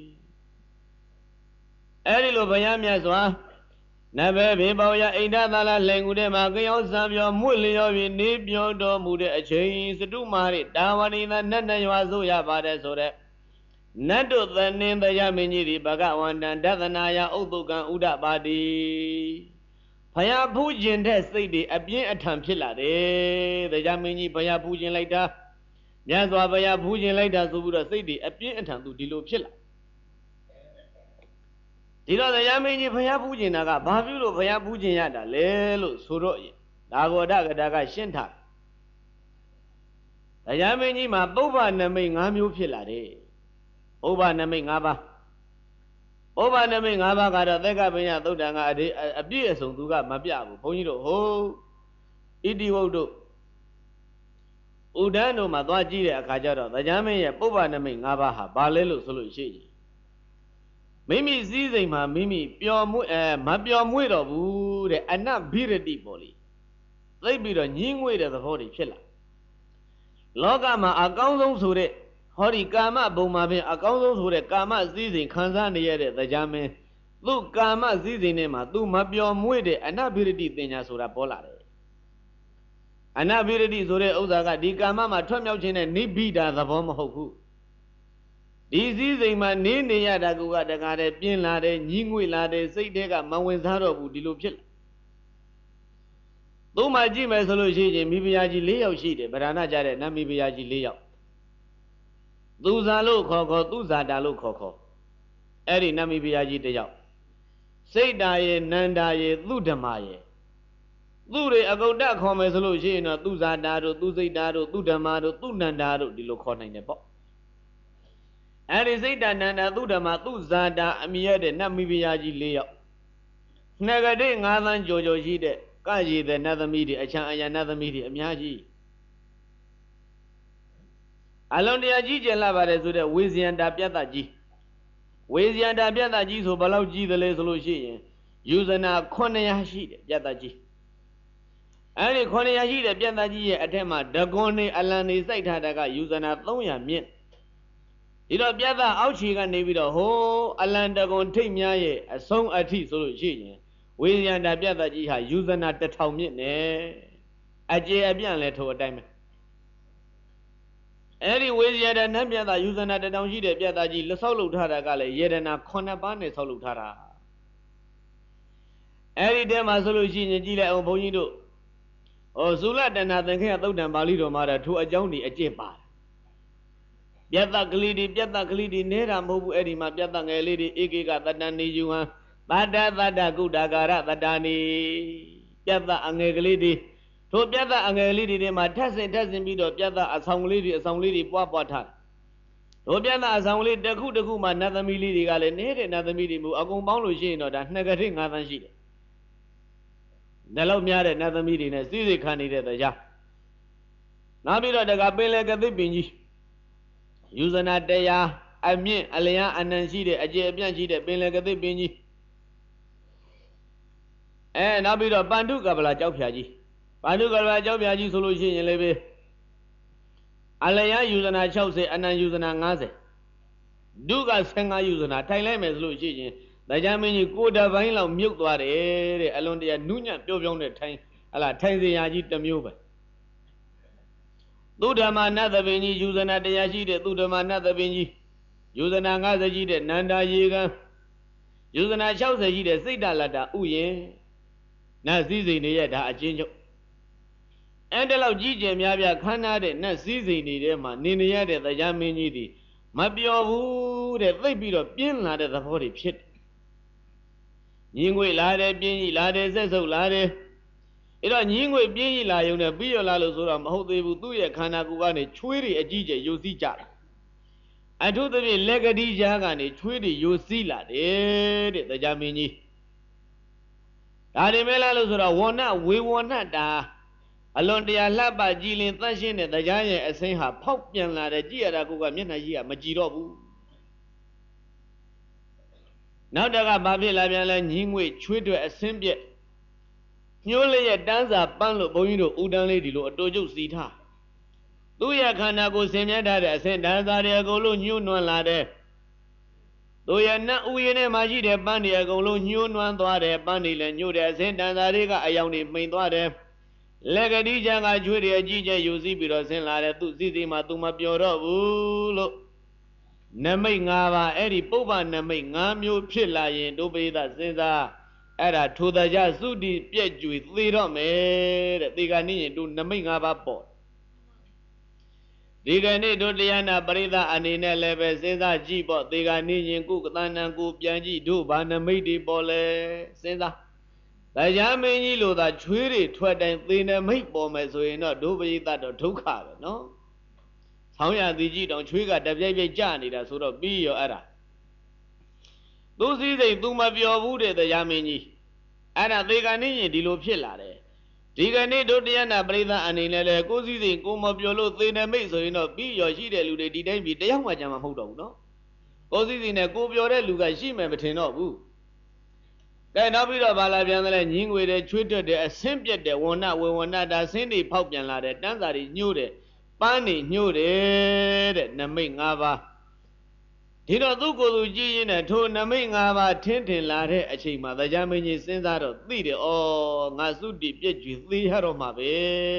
အဲ့ဒီလိုဘုရားမြတ်စွာနဘေဘေပေါယအိန္ဒသာလလှိုင်ကူထဲမှာကယောစံပြောမွေ့လျော်ပြီးနေပြောတော်မူတဲ့အချိန်စတုမာရိတာဝဏီသာနတ်နှစ်ရွာဆိုရပါတယ်ဆိုတဲ့နတ်တို့သနင်းတရားမင်းကြီးဒီဘဂဝန္တံဒသနာယဥတုကံဥဒ္ဒပါတိဘုရားဖူးခြင်းတဲ့စိတ်တွေအပြင်းအထန်ဖြစ်လာတယ်တရားမင်းကြီးဘုရားဖူးခြင်းလိုက်တာမြတ်စွာဘုရားဖူးခြင်းလိုက်တာဆိုပြီးတော့စိတ်တွေအပြင်းအထန်သူဒီလိုဖြစ်လာဒီတော့တရားမင်းကြီးဘုရားဖူးခြင်းတာကဘာပြုလို့ဘုရားဖူးခြင်းရတာလဲလို့ဆိုတော့ဒါဂောဒကတာကရှင်းထားတရားမင်းကြီးမှာပုဗ္ဗနမိတ်၅မျိုးဖြစ်လာတယ်ပုဗ္ဗနမိတ်၅ပါးပုဗ္ဗနမိတ်၅ပါးကတော့သက္ကပညသုတ်တံကအပြည့်အစုံသူကမပြဘူးဘုန်းကြီးတို့ဟိုဣတိဝုဒ္ဓဥဒ္ဒန်တို့မှာသွားကြည့်တဲ့အခါကျတော့တရားမင်းရဲ့ပုဗ္ဗနမိတ်၅ပါးဟာဘာလဲလို့ဆိုလို့ရှိရင်မိမိစည်းစိမ်မှာမိမိပျော်မွေ့အဲမပျော်မွေ့တော့ဘူးတဲ့အနဘိရတိပေါ့လေသိပြီးတော့ညင်းငွေ့တဲ့သဘောတွေဖြစ်လာလောကမှာအကောင်းဆုံးဆိုတဲ့ဟောဒီကာမဘုံမှာပင်အကောင်းဆုံးဆိုတဲ့ကာမစည်းစိမ်ခံစားနေရတဲ့တရားမင်းသူ့ကာမစည်းစိမ်ထဲမှာသူမပျော်မွေ့တဲ့အနဘိရတိပညာဆိုတာပေါ်လာတယ်အနဘိရတိဆိုတဲ့ဥစ္စာကဒီကာမမှာထွက်မြောက်ခြင်းနဲ့နိဗ္ဗိဒာသဘောမဟုတ်ဘူးဒီစည်းစိမ်မှာနေနေရတာကတကားတဲ့ပြင်းလာတယ်ညှိငွေ့လာတယ်စိတ်ထဲကမဝင်စားတော့ဘူးဒီလိုဖြစ်လာသူ့မှာကြည့်မယ်ဆိုလို့ရှိရင်မိဖုရားကြီး၄ယောက်ရှိတယ်ဗရဏကြတဲ့နတ်မိဖုရားကြီး၄ယောက်သူဇာလို့ခေါ်ခေါ်သူဇာတာလို့ခေါ်ခေါ်အဲ့ဒီနတ်မိဖုရားကြီးတစ်ယောက်စိတ်တာရဲ့နန္တာရဲ့သူဓမ္မရဲ့သူတွေအကုတ်တခေါ်မယ်ဆိုလို့ရှိရင်တော့သူဇာတာတို့သူစိတ်တာတို့သူဓမ္မတို့သူနန္တာတို့ဒီလိုခေါ်နိုင်တယ်ပေါ့အဲ့ဒီစိတ်တဏ္ဍာသုဓမ္မသူဇာတာအမိရတဲ့နတ်မိဖုရားကြီး၄ယောက်နှဂတိ၅သန်းကြော်ကြော်ရှိတဲ့ကရည်တဲ့နတ်သမီးတွေအချမ်းအယံနတ်သမီးတွေအများကြီးအလုံးတရားကြီးကျယ်လာပါတယ်ဆိုတဲ့ဝေဇယန္တာပြတ်တကြီးဝေဇယန္တာပြတ်တကြီးဆိုဘယ်လောက်ကြီးသလဲဆိုလို့ရှိရင်ယူဇနာခုနှစ်ရာရှိတယ်ပြတ်တကြီးအဲ့ဒီခုနှစ်ရာရှိတဲ့ပြတ်တကြီးရဲ့အထက်မှာဒဂွန်နေအလံနေစိုက်ထားတာကယူဇနာ၃ရာမြင့်ဒီတော့ပြတ်သားအောက်ခြေကနေပြီးတော့ဟိုးအလန်တကွန်ထိတ်များရဲ့အဆုံးအထိဆိုလို့ရှိရင်ဝေယန္တာပြတ်သားကြီးဟာယူဇနာတစ်ထောင်မြင့်နေအကျေအပြန့်လဲထိုအတိုင်းပဲအဲ့ဒီဝေယန္တာနတ်ပြတ်သားယူဇနာတစ်ထောင်ရှိတဲ့ပြတ်သားကြီးလက်ဆောက်လုပ်ထားတာကလည်းယေဒနာခုနှစ်ပါးနဲ့ဆောက်လုပ်ထားတာအဲ့ဒီတဲမှာဆိုလို့ရှိရင်ကြည့်လိုက်အောင်ဘုန်းကြီးတို့ဟောဇူလတဏ္ဍသင်္ခေယသုတ်တံပါဠိတော်မှာတော့ထိုအကြောင်းဒီအကျင့်ပါပြတ်တကလေးတွေပြတ်တကလေးတွေနေတာမဟုတ်ဘူးအဲ့ဒီမှာပြတ်တငယ်လေးတွေဧကေကတတ္တနေယူဟံတတ္တတတ္တကုတ္တကာရတတ္တနေပြတ်တအငယ်ကလေးတွေထိုပြတ်တအငယ်လေးတွေမှာထက်စင်ထက်စင်ပြီးတော့ပြတ်တအဆောင်ကလေးတွေအဆောင်လေးတွေပွားပွားထားထိုပြတ်တအဆောင်လေးတစ်ခုတစ်ခုမှာနတ်သမီးလေးတွေကလည်းနေတဲ့နတ်သမီးတွေမျိုးအကုန်ပေါင်းလို့ရှိရင်တော့ဒါနှစ်ကတိငါးသန်းရှိတယ်နှလုံးများတဲ့နတ်သမီးတွေနဲ့စိစိခံနေတဲ့တရားနောက်ပြီးတော့တကပင်လေကသိပင်ကြီးယူဇနာတရားအမြင့်အလျားအနံရှိတဲ့အကျေအပြန့်ရှိတဲ့ပင်လေကသိပင်ကြီးအဲနောက်ပြီးတော့ပန္တုကပလာကြောက်ဖြာကြီးပန္တုကပလာကြောက်ဖြာကြီးဆိုလို့ရှိရင်လည်းပဲအလျားယူဇနာ၆၀အနံယူဇနာ၅၀ဒုက၁၅ယူဇနာထိုင်လိုက်မယ်ဆိုလို့ရှိရင်တရားမင်းကြီးကိုတပိုင်းလောက်မြုပ်သွားတယ်တဲ့အလွန်တရာနုညံ့ပျော့ပြောင်းတဲ့ထိုင်ဟလာထိုင်စရာကြီးတစ်မျိုးပဲသုဓမ္မနတ်သဘင်ကြီးယူဇနာတရားရှိတဲ့သုဓမ္မနတ်သဘင်ကြီးယူဇနာ၅၀ရှိတဲ့နန္ဒာရေကံယူဇနာ၆၀ရှိတဲ့စိတ်တလတ္တဥယျနတ်စည်းစိမ်တွေရဲ့ဒါအချင်းချုပ်အဲ့ဒါလောက်ကြီးကျယ်များပြားခမ်းနားတဲ့နတ်စည်းစိမ်တွေထဲမှာနေနေရတဲ့တရားမင်းကြီးတွေမပျော်ဘူးတဲ့သိပ်ပြီးတော့ပြင်းလာတဲ့သဘောတွေဖြစ်ညင်းငွေလာတယ်ပြင်းကြီးလာတယ်ဆက်ဆုပ်လာတယ်အဲ့တော့ညင်းငွေပြင်းကြီးလာရုံနဲ့ပြီးရလာလို့ဆိုတော့မဟုတ်သေးဘူးသူ့ရဲ့ခန္ဓာကိုယ်ကနေချွေးတွေအကြီးကျယ်ယိုစီးကြတာအထုသဖြင့်လက်ကတိကြားကနေချွေးတွေယိုစီးလာတယ်တဲ့တရားမင်းကြီးဒါတွေမဲလားလို့ဆိုတော့ဝဏဝေဝဏတာအလွန်တရာလှပကြည်လင်သန့်ရှင်းတဲ့တရားရဲ့အစင်းဟာဖောက်ပြန်လာတဲ့ကြည့်ရတာကိုကမျက်နှာကြီးကမကြည်တော့ဘူးနောက်တကဘာဖြစ်လာပြန်လဲညင်းငွေချွေးတွေအစင်းပြက်ညှိုးလေးရဲ့တန်းစာပန်းလို့ဘုန်းကြီးတို့ဦးတန်းလေးဒီလိုအတူကျုပ်စီထားသူ့ရဲ့ခန္ဓာကိုယ်ဆင်မြဲထားတဲ့အစင်းတန်းစာတွေအကုန်လုံးညှိုးနွမ်းလာတဲ့သူရဲ့နတ်ဥယျာဉ်ထဲမှာရှိတဲ့ပန်းတွေအကုန်လုံးညှိုးနွမ်းသွားတယ်ပန်းတွေလည်းညှို့တဲ့အစင်းတန်းစာတွေကအယောင်တွေမှိန်သွားတယ်လက်ကတိချံကချွေးတွေအကြီးကျယ်ယူစီးပြီးတော့ဆင်းလာတဲ့သူစီစီမှာသူမပြောတော့ဘူးလို့နမိတ်၅ပါးအဲ့ဒီပုပ္ပနမိတ်၅မျိုးဖြစ်လာရင်ဒုပိသစဉ်းစားအဲ့ဒါထိုတရားသုတိပြည့်ကျွေသေတော့မယ်တဲ့ဒီကနေ့ရင်တို့နမိတ်၅ပါးပေါ့ဒီကနေ့တို့တရားနာပရိသတ်အနေနဲ့လည်းပဲစဉ်းစားကြည့်ပေါ့ဒီကနေ့ရင်ကုကသဏ္ဍာန်ကိုပြန်ကြည့်တို့ဘာနမိတ်တွေပေါ်လဲစဉ်းစားတရားမင်းကြီးလို့သာချွေးတွေထွက်တိုင်းသေနမိတ်ပေါ်မယ်ဆိုရင်တော့ဒုပိသတော့ဒုက္ခပဲနော်ဆောင်းရသည်ကြီးတောင်ချွေးကတပြိုက်ပြိုက်ကြနေတာဆိုတော့ပြီးရောအဲ့ဒါသူစည်းစိမ်သူမပြောဘူးတဲ့တရားမင်းကြီးအဲ့ဒါသေကနေ့ရင်ဒီလိုဖြစ်လာတယ်ဒီကနေ့တို့တရားနာပရိသတ်အနေနဲ့လေကိုစည်းစိမ်ကိုမပြောလို့သေနမိတ်ဆိုရင်တော့ပြီးရောရှိတဲ့လူတွေဒီတိုင်းပြီးတယောက်မှကြမှာမဟုတ်တော့ဘူးနော်ကိုစည်းစိမ်နဲ့ကိုပြောတဲ့လူကရှိမယ်မထင်တော့ဘူးကဲနောက်ပြီးတော့ဗာလာပြန်တယ်ညင်းငွေတယ်ချွေးတက်တယ်အဆင်းပြက်တယ်ဝဏဝေဝဏတာဆင်းတွေဖောက်ပြန်လာတယ်တန်းစာတွေညှို့တယ်ပန်းတွေညှို့တယ်တဲ့နမိတ်၅ပါးဒီတော့သူ့ကိုယ်သူကြည့်ရင်းနဲ့ထိုနမိတ်၅ပါးထင်းထင်လာတဲ့အချိန်မှာတရားမင်းကြီးစဉ်းစားတော့သိတယ်ဩငါစုတိပြည့်ကျွေသေးရတော့မှာပဲ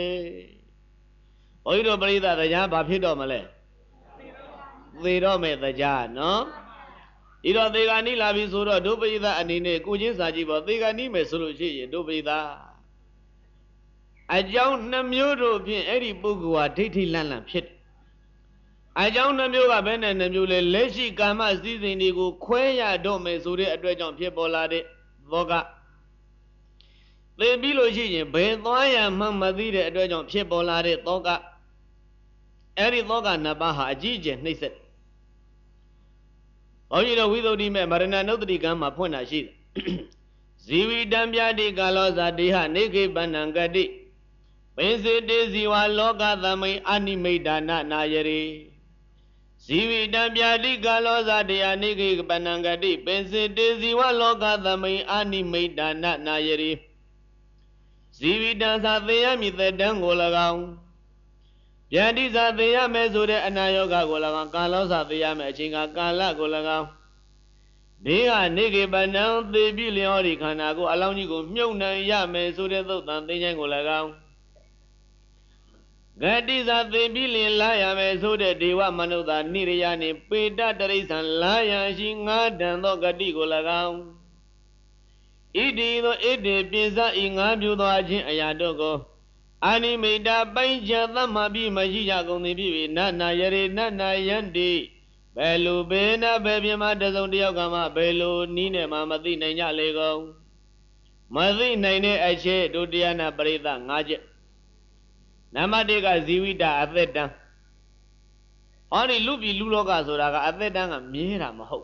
ဘုန်းကြီးတို့ပရိသတ်တရားဘာဖြစ်တော့မလဲသေတော့မယ်တရားနော်ဒီတော့သေကနိလာပြီဆိုတော့ဒုပိသအနေနဲ့ကိုချင်းစာကြည့်ပေါ့သေကနိမယ်ဆိုလို့ရှိရင်ဒုပိသအကြောင်းနှမျိုးတို့ဖြင့်အဲ့ဒီပုဂ္ဂိုလ်ဟာဒိဋ္ဌိလန့်လန့်ဖြစ်အကြောင်းနှမျိုးကဘယ်နဲ့နှမျိုးလဲလက်ရှိကာမစည်းစိမ်တွေကိုခွဲရတော့မယ်ဆိုတဲ့အတွက်ကြောင့်ဖြစ်ပေါ်လာတဲ့သောကသေပြီးလို့ရှိရင်ဘယ်သွားရမှမသိတဲ့အတွက်ကြောင့်ဖြစ်ပေါ်လာတဲ့သောကအဲ့ဒီသောကနှစ်ပါးဟာအကြီးအကျယ်နှိမ့်ဆက်ဘုန်းကြီးတို့ဝိသုဒ္ဓိမဲ့မရဏနုတ္တိကံမှာဖွင့်တာရှိတယ်ဇီဝိတံပြတိကာလောဇာတေဟနေခေပဏံကတိပင်စေတေဇီဝလောကသမိန်အနိမိတ်ဒါနနာယရေဇီဝိတံပြတိကာလောဇာတေဟနေခေပဏံကတိပင်စေတေဇီဝလောကသမိန်အနိမိတ်ဒါနနာယရေဇီဝိတံသာသေယမိသက်တံကို၎င်းဗျာတိသာသေရမယ်ဆိုတဲ့အနာယောဂကို၎င်းကာလောသာသေရမယ်အချိန်ကကာလကို၎င်းဒီကနေကေပဏံသေပြီလျောဒီခန္ဓာကိုအလောင်းကြီးကိုမြုပ်နှံရမယ်ဆိုတဲ့သုတ်တန်သိဉ္ဇဉ်ကို၎င်းဂတိသာသေပြီလင်လာရမယ်ဆိုတဲ့ဒေဝမနုဿာနိရယနှင့်ပေတတရိစ္ဆာန်လာရရှိငါးတန်သောဂတိကို၎င်းဣတိသောဣတိပိစဤငါးပြုသောအချင်းအရာတို့ကို Animita Baija Mabi Majija Gonibi, Nana Yeri, Nana Yandi, Belu Bena, Baby Mata Zondiagama, Belu, Nina, Mamadi, Naya Lego. Madi Nine Ache, Dodiana Breda, Naja Namadega Ziwita Aveta. Only Lupi Luloga Zoraga Aveta, Mira Maho.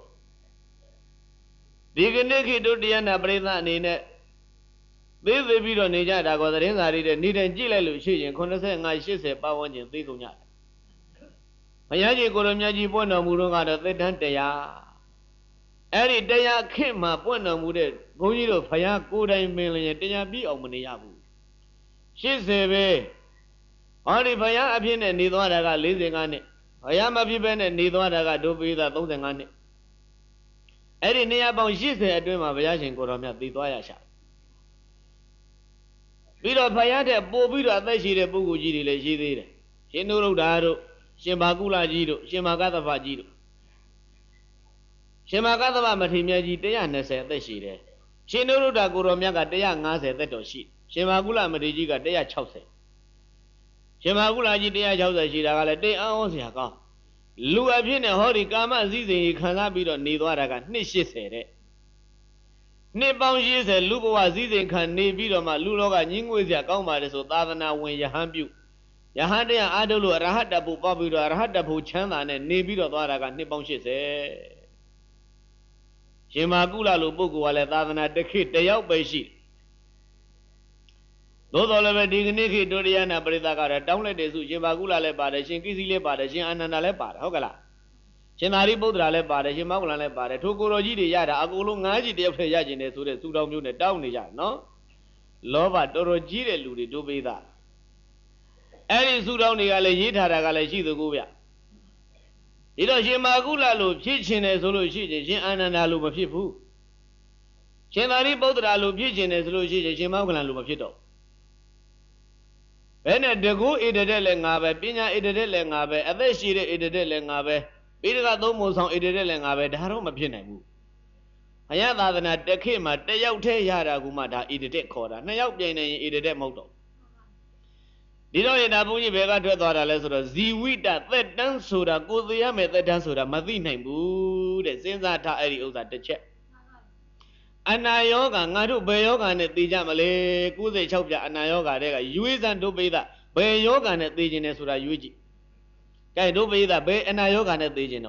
Diganeki Dodiana Breda Nina. This will be on Nija, I got the Rinza, need and Gila Lucy, and Condescend, I should say, Power and Tikunya. Ayaji Goromiaji Bona Murunga, the Dantea. Every day I came up one of Mude, Gojiro, Faya, good and million, Daya be of Muniabu. She said, only Faya Abin and neither one I got living on it. I am a people and neither one I got do be that something on it. Every near about she said, I do my Vayashin Goromia, the Toyasha. Biro Payate, Bobira, she the Bugu le she did. She no daro, Shemagula Gido, Shemagata Fagido. Shemagata Matimiaji, the young said that she did. She no da Goromiaga, the young answer that she. Shemagula Mediga, they are chowse. Shemagula Gidia Chowsa, she got day on Yaka. Luapin and Hori Kama Zizi, cannot be on Nidwaraga, Nishi said it. Nipon years and Lupo was eating can never my Luloga Yingwis Yakoma, so Tavana when you hump you. Yahandi and Adolo Rahadabu Babu Rahadabu Chana and Nebi of Waraga Nipon she said. Shimagula Lubuku while Tavana the kid, the out by she. Those all of a dignity Doriana Breda, downlet is Shimagula Lebada, Shinkisi Lebada, Shinana Lebada, Hogala. Chenari Bodra Lebada, Shimagula Lebada, Tokoroji Yada, Agulu Naji, the Yajin, to the Sudan unit down the yard, no? Lova Dorojire Ludi to be that. Any Sudan Yita Galashi the Guvia. It was Shimagula Lu, Chichin as Lushi, Anana Lumafifu. Chenari Bodra Lu, Pichin as Lushi, Shimagula Lumafito. When a degu ida de lengabe, Pina ida de lengabe, a veshire ida de lengabe. Ida domos on ida de lengabe, Daroma Pinamu. Ayada than a decima, de yaute yada gumata, ida de coda, Nayau Jane, ida de moto. Did I Nabuni Vega to the Lesser, Ziwita, that dansuda, good the Yame, the dansuda, Madina, good, and since that I at the check. Anayoga, Nadu Bayoga and the Jamale, Kuze Chopja, Anayoga, you is and do be that. Bayoga and the Diginesura Yuji. Can do be that Bay Anayoga and the Digino.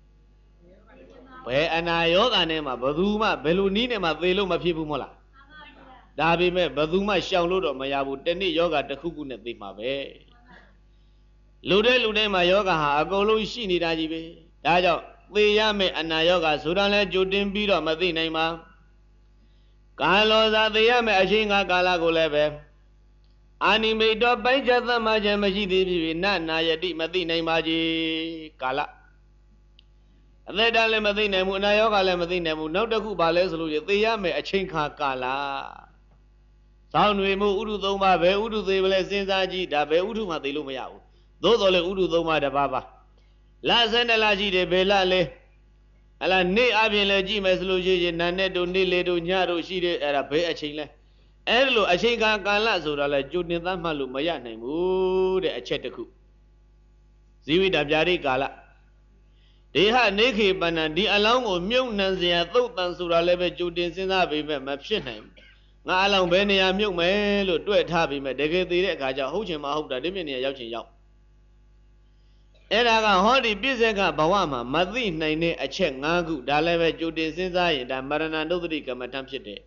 Bay Anayoga Nema, Bazuma, Belunima, Veluma Pibumola. Dabi me, Bazuma, Shaludo, Mayabu, Deni Yoga, the Kukune Dimabe. Lude Lude Mayoga, Agolo Shini Dajibe. Dajo, the Yame Anayoga, Sudane, Judin Bido, Madinema. Kaloza the Yame Ashinga Galago lebe. Anime do by Jatha Maja Maji, Nana Yadi Madina Maji Kala. They dale Madina Munayoga Lemadina, no the Kubales, the Yame Achinka Kala. Sound we move Udu Doma, Udu the Lesenzaji, Dabe Udu Matilumia. Those all Udu Doma de Baba. La Zenalaji de Belale. Ala ne abin mesluji nanedo niledo nyaro shide era be achingle elo achinga kala soda la jodin thamma lu maya nain bu de achet taku ziwita pyari kala deha nekhe panna di along ko myuat nan sia thuat tan soda le be jodin sin sa be me ma phit nain nga along be neya myuat me lo twet tha be me teke the de akha ja hout chin ma hout da di min neya yauk chin yauk Eraga Hodi Bizeka Bawama, Madi Nine, a check Nagu, Daleve Judin Sinzai, and Marana Dodrika Matamshite.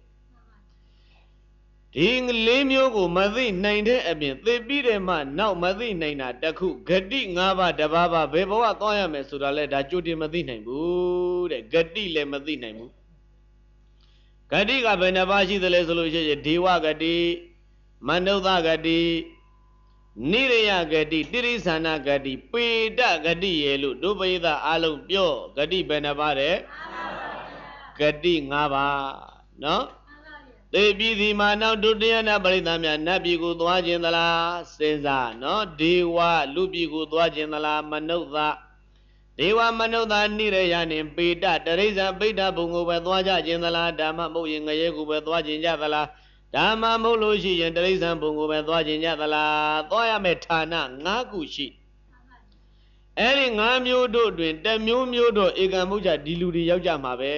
Ding Lemiogo, Madi Nine, Abin, they beat a man, now Madi Nina, Daku, Gadi Nava, Dababa, Beboa, Toyame, Sudale, da Judi Madina, Boo, Gadi Le Madina. Gadiga Benabashi, the resolution, Diwa Gadi, Mandoda Gadi. Nireya Gadi, Dirisana Gadi, Pida Gadi Yelu, Dubaida Alu Bio, Gadi Benabare, Gadi Nava, no? They be the man now do Diana Baridamia, Nabigu Dwajinala, Senza, no? Dewa, Lubigu Dwajinala, Manoda. Dewa Manoda Nireyan, Pida, Teresa Bida Bungo, Dwaja Jinala, Dama Boying, Yegu, Dwajin Javala. ဒါမှမဟုတ်လို့ရှိရင်တိရစ္ဆာန်ဘုံကိုပဲသွားခြင်းကြသလားသွားရမယ့်ဌာန၅ခုရှိအဲ့ဒီ၅မျိုးတို့တွင်တမျိုးမျိုးတော့ဧကံမုဋ္ဌဒီလူတွေရောက်ကြမှာပဲ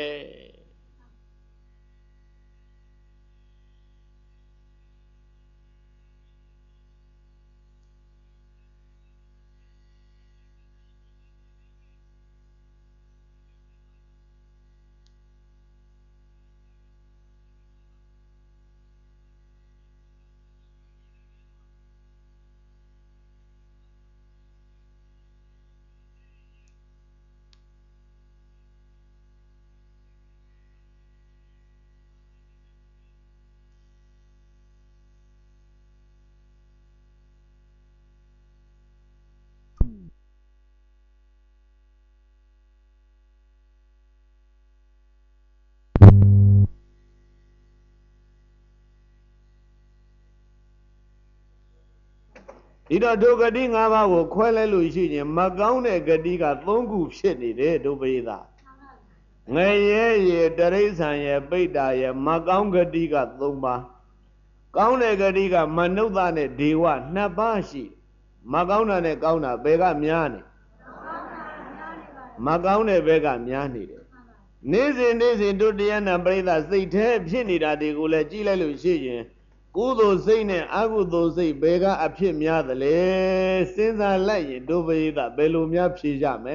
ဒီတော့ဒုဂတိ၅ပါးကိုခွဲလဲလို့ရှိရင်မကောင်းတဲ့ဂတိက၃ခုဖြစ်နေတယ်ဒုပရိသငရဲရေတရိစ္ဆာန်ရေပိဋ္ဌာရေမကောင်းဂတိက၃ပါးကောင်းတဲ့ဂတိကမနုဿနဲ့ဒေဝနှစ်ပါးရှိမကောင်းတာနဲ့ကောင်းတာဘယ်ကများနေမကောင်းတဲ့ဘက်ကများနေတယ်နေ့စဉ်နေ့စဉ်တို့တရားနာပရိသစိတ်แท้ဖြစ်နေတာတွေကိုလည်းကြည့်လိုက်လို့ရှိရင်ကုသိုလ်စိတ်နဲ့အကုသိုလ်စိတ်ဘယ်ကအဖြစ်များသလဲစဉ်းစားလိုက်ရင်ဒုပရိသဘယ်လိုများဖြေကြမလဲ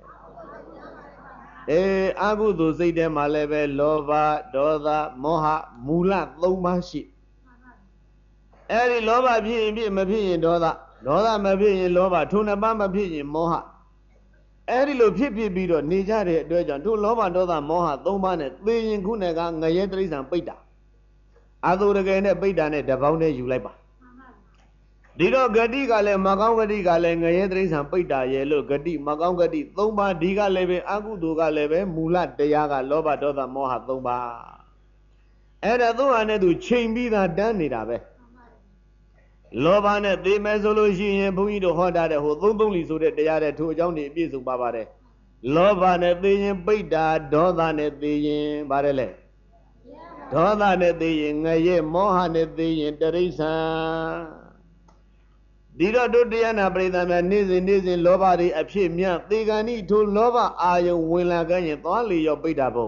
အဲအကုသိုလ်စိတ်ထဲမှာလည်းပဲလောဘဒေါသမောဟမူလ၃ပါးရှိအဲဒီလောဘဖြစ်ရင်ဖြစ်မဖြစ်ရင်ဒေါသဒေါသမဖြစ်ရင်လောဘထိုနှစ်ပါးမဖြစ်ရင်မောဟအဲဒီလိုဖြစ်ဖြစ်ပြီးတော့နေကြတဲ့အတွက်ကြောင့်ထိုလောဘဒေါသမောဟ၃ပါးနဲ့သိရင်ခုနဲ့ကငရဲတိရစ္ဆာန်ပိဋ္ဌာအာသုရကေနဲ့ပိဋ္ဌာနဲ့တပေါင်းနဲ့ယူလိုက်ပါဒီတော့ဂတိကလည်းမကောင်းဂတိကလည်းငရဲတိရစ္ဆာန်ပိဋ္ဌာရဲ့လို့ဂတိမကောင်းဂတိ၃ပါးဒီကလည်းပဲအကုသိုလ်ကလည်းပဲမူလတရားကလောဘဒေါသမောဟ၃ပါးအဲ့ဒါသုံးဟာနဲ့သူချိန်ပြီးသားတန်းနေတာပဲလောဘနဲ့သိမယ်ဆိုလို့ရှိရင်ဘုန်းကြီးတို့ဟောတာတဲ့ဟိုသုံးသုံးလီဆိုတဲ့တရားတဲ့ထိုအကြောင်းတွေအပြည့်စုံပါပါတယ်လောဘနဲ့သိရင်ပိဋ္ဌာဒေါသနဲ့သိရင်ဗါတယ်လေဒေါသနဲ့သိရင်ငရဲမောဟနဲ့သိရင်တရိစ္ဆာန်ဒီတော့တို့တရားနာပရိသတ်များနေ့စဉ်နေ့စဉ်လောဘတွေအဖြစ်မြတ်သေကံဤထိုလောဘအာယုံဝင်လာကြရင်သွားလေရောပိဋ္ဌာဘုံ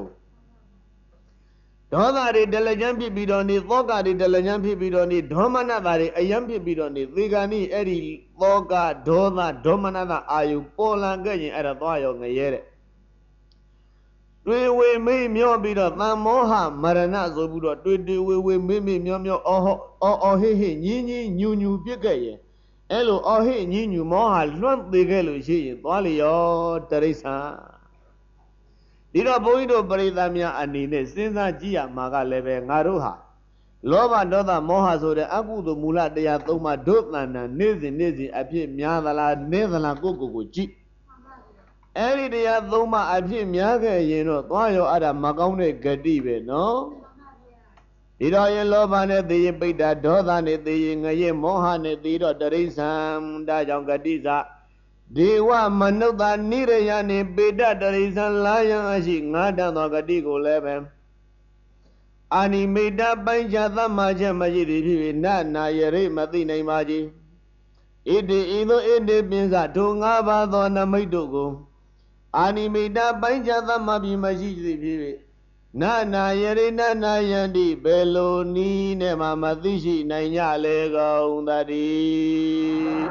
ဒေါသတွေဒလကြမ်းဖြစ်ပြီးတော့နေသောကတွေဒလကြမ်းဖြစ်ပြီးတော့နေဒေါမနတာတွေအယံဖြစ်ပြီးတော့နေသေကံဤအဲ့ဒီသောကဒေါသဒေါမနတာအာယုံပေါ်လာကြရင်အဲ့ဒါသွားရောငရဲတဲ့တွေ့ဝေမေ့မျောပြီးတော့သံမောဟမရဏဆိုပြီးတော့တွေ့တွေ့ဝေဝေမေ့မေ့မျောမျောအော်အော်အော်ဟိဟိညင်းညင်းညူညူပြစ်ခဲ့ရင်အဲ့လိုအော်ဟိညင်းညူမောဟလွှမ်းသေးခဲ့လို့ရှိရင်သွားလေရောတရိစ္ဆာန်ဒီတော့ဘုန်းကြီးတို့ပရိသတ်များအနေနဲ့စဉ်းစားကြည့်ရမှာကလည်းပဲငါတို့ဟာလောဘဒေါသမောဟဆိုတဲ့အကုသိုလ်မူလတရားသုံးပါးဒုသန္တန်နေ့စဉ်နေ့စဉ်အဖြစ်များသလားနည်းသလားကိုယ့်ကိုယ်ကိုကြည့်အဲ့ဒီတရားသုံးပါးအဖြစ်များခဲ့ရင်တော့သွားရောအဲ့ဒါမကောင်းတဲ့ဂတိပဲနော်ဒီတော့ရင်လောဘနဲ့သိရင်ပိဋ္ဌာဒေါသနဲ့သိရင်ငရဲမောဟနဲ့သိတော့တရိစ္ဆာန်ဒါကြောင့်ဂတိစဒေဝမနုဿနိရယနေပေတတရိစ္ဆာန်လာယံအရှိငါးတန်သောဂတိကိုလည်းပဲအာနိမိတပိုင်းခြားသတ်မှတ်ချက်မရှိသည်ဖြစ်၍နနာယရိမသိနိုင်ပါကြီးဣတိဤသို့ဣတိပင်စထိုငါးပါးသောနမိတ်တို့ကိုအာနိမိတပိုင်းခြားသတ်မှတ်ပြီးမရှိသည်ဖြစ်၍နနာယရိနနာယန္တိဘယ်လိုနည်းနဲ့မှမသိရှိနိုင်ကြလေကုန်သတည်း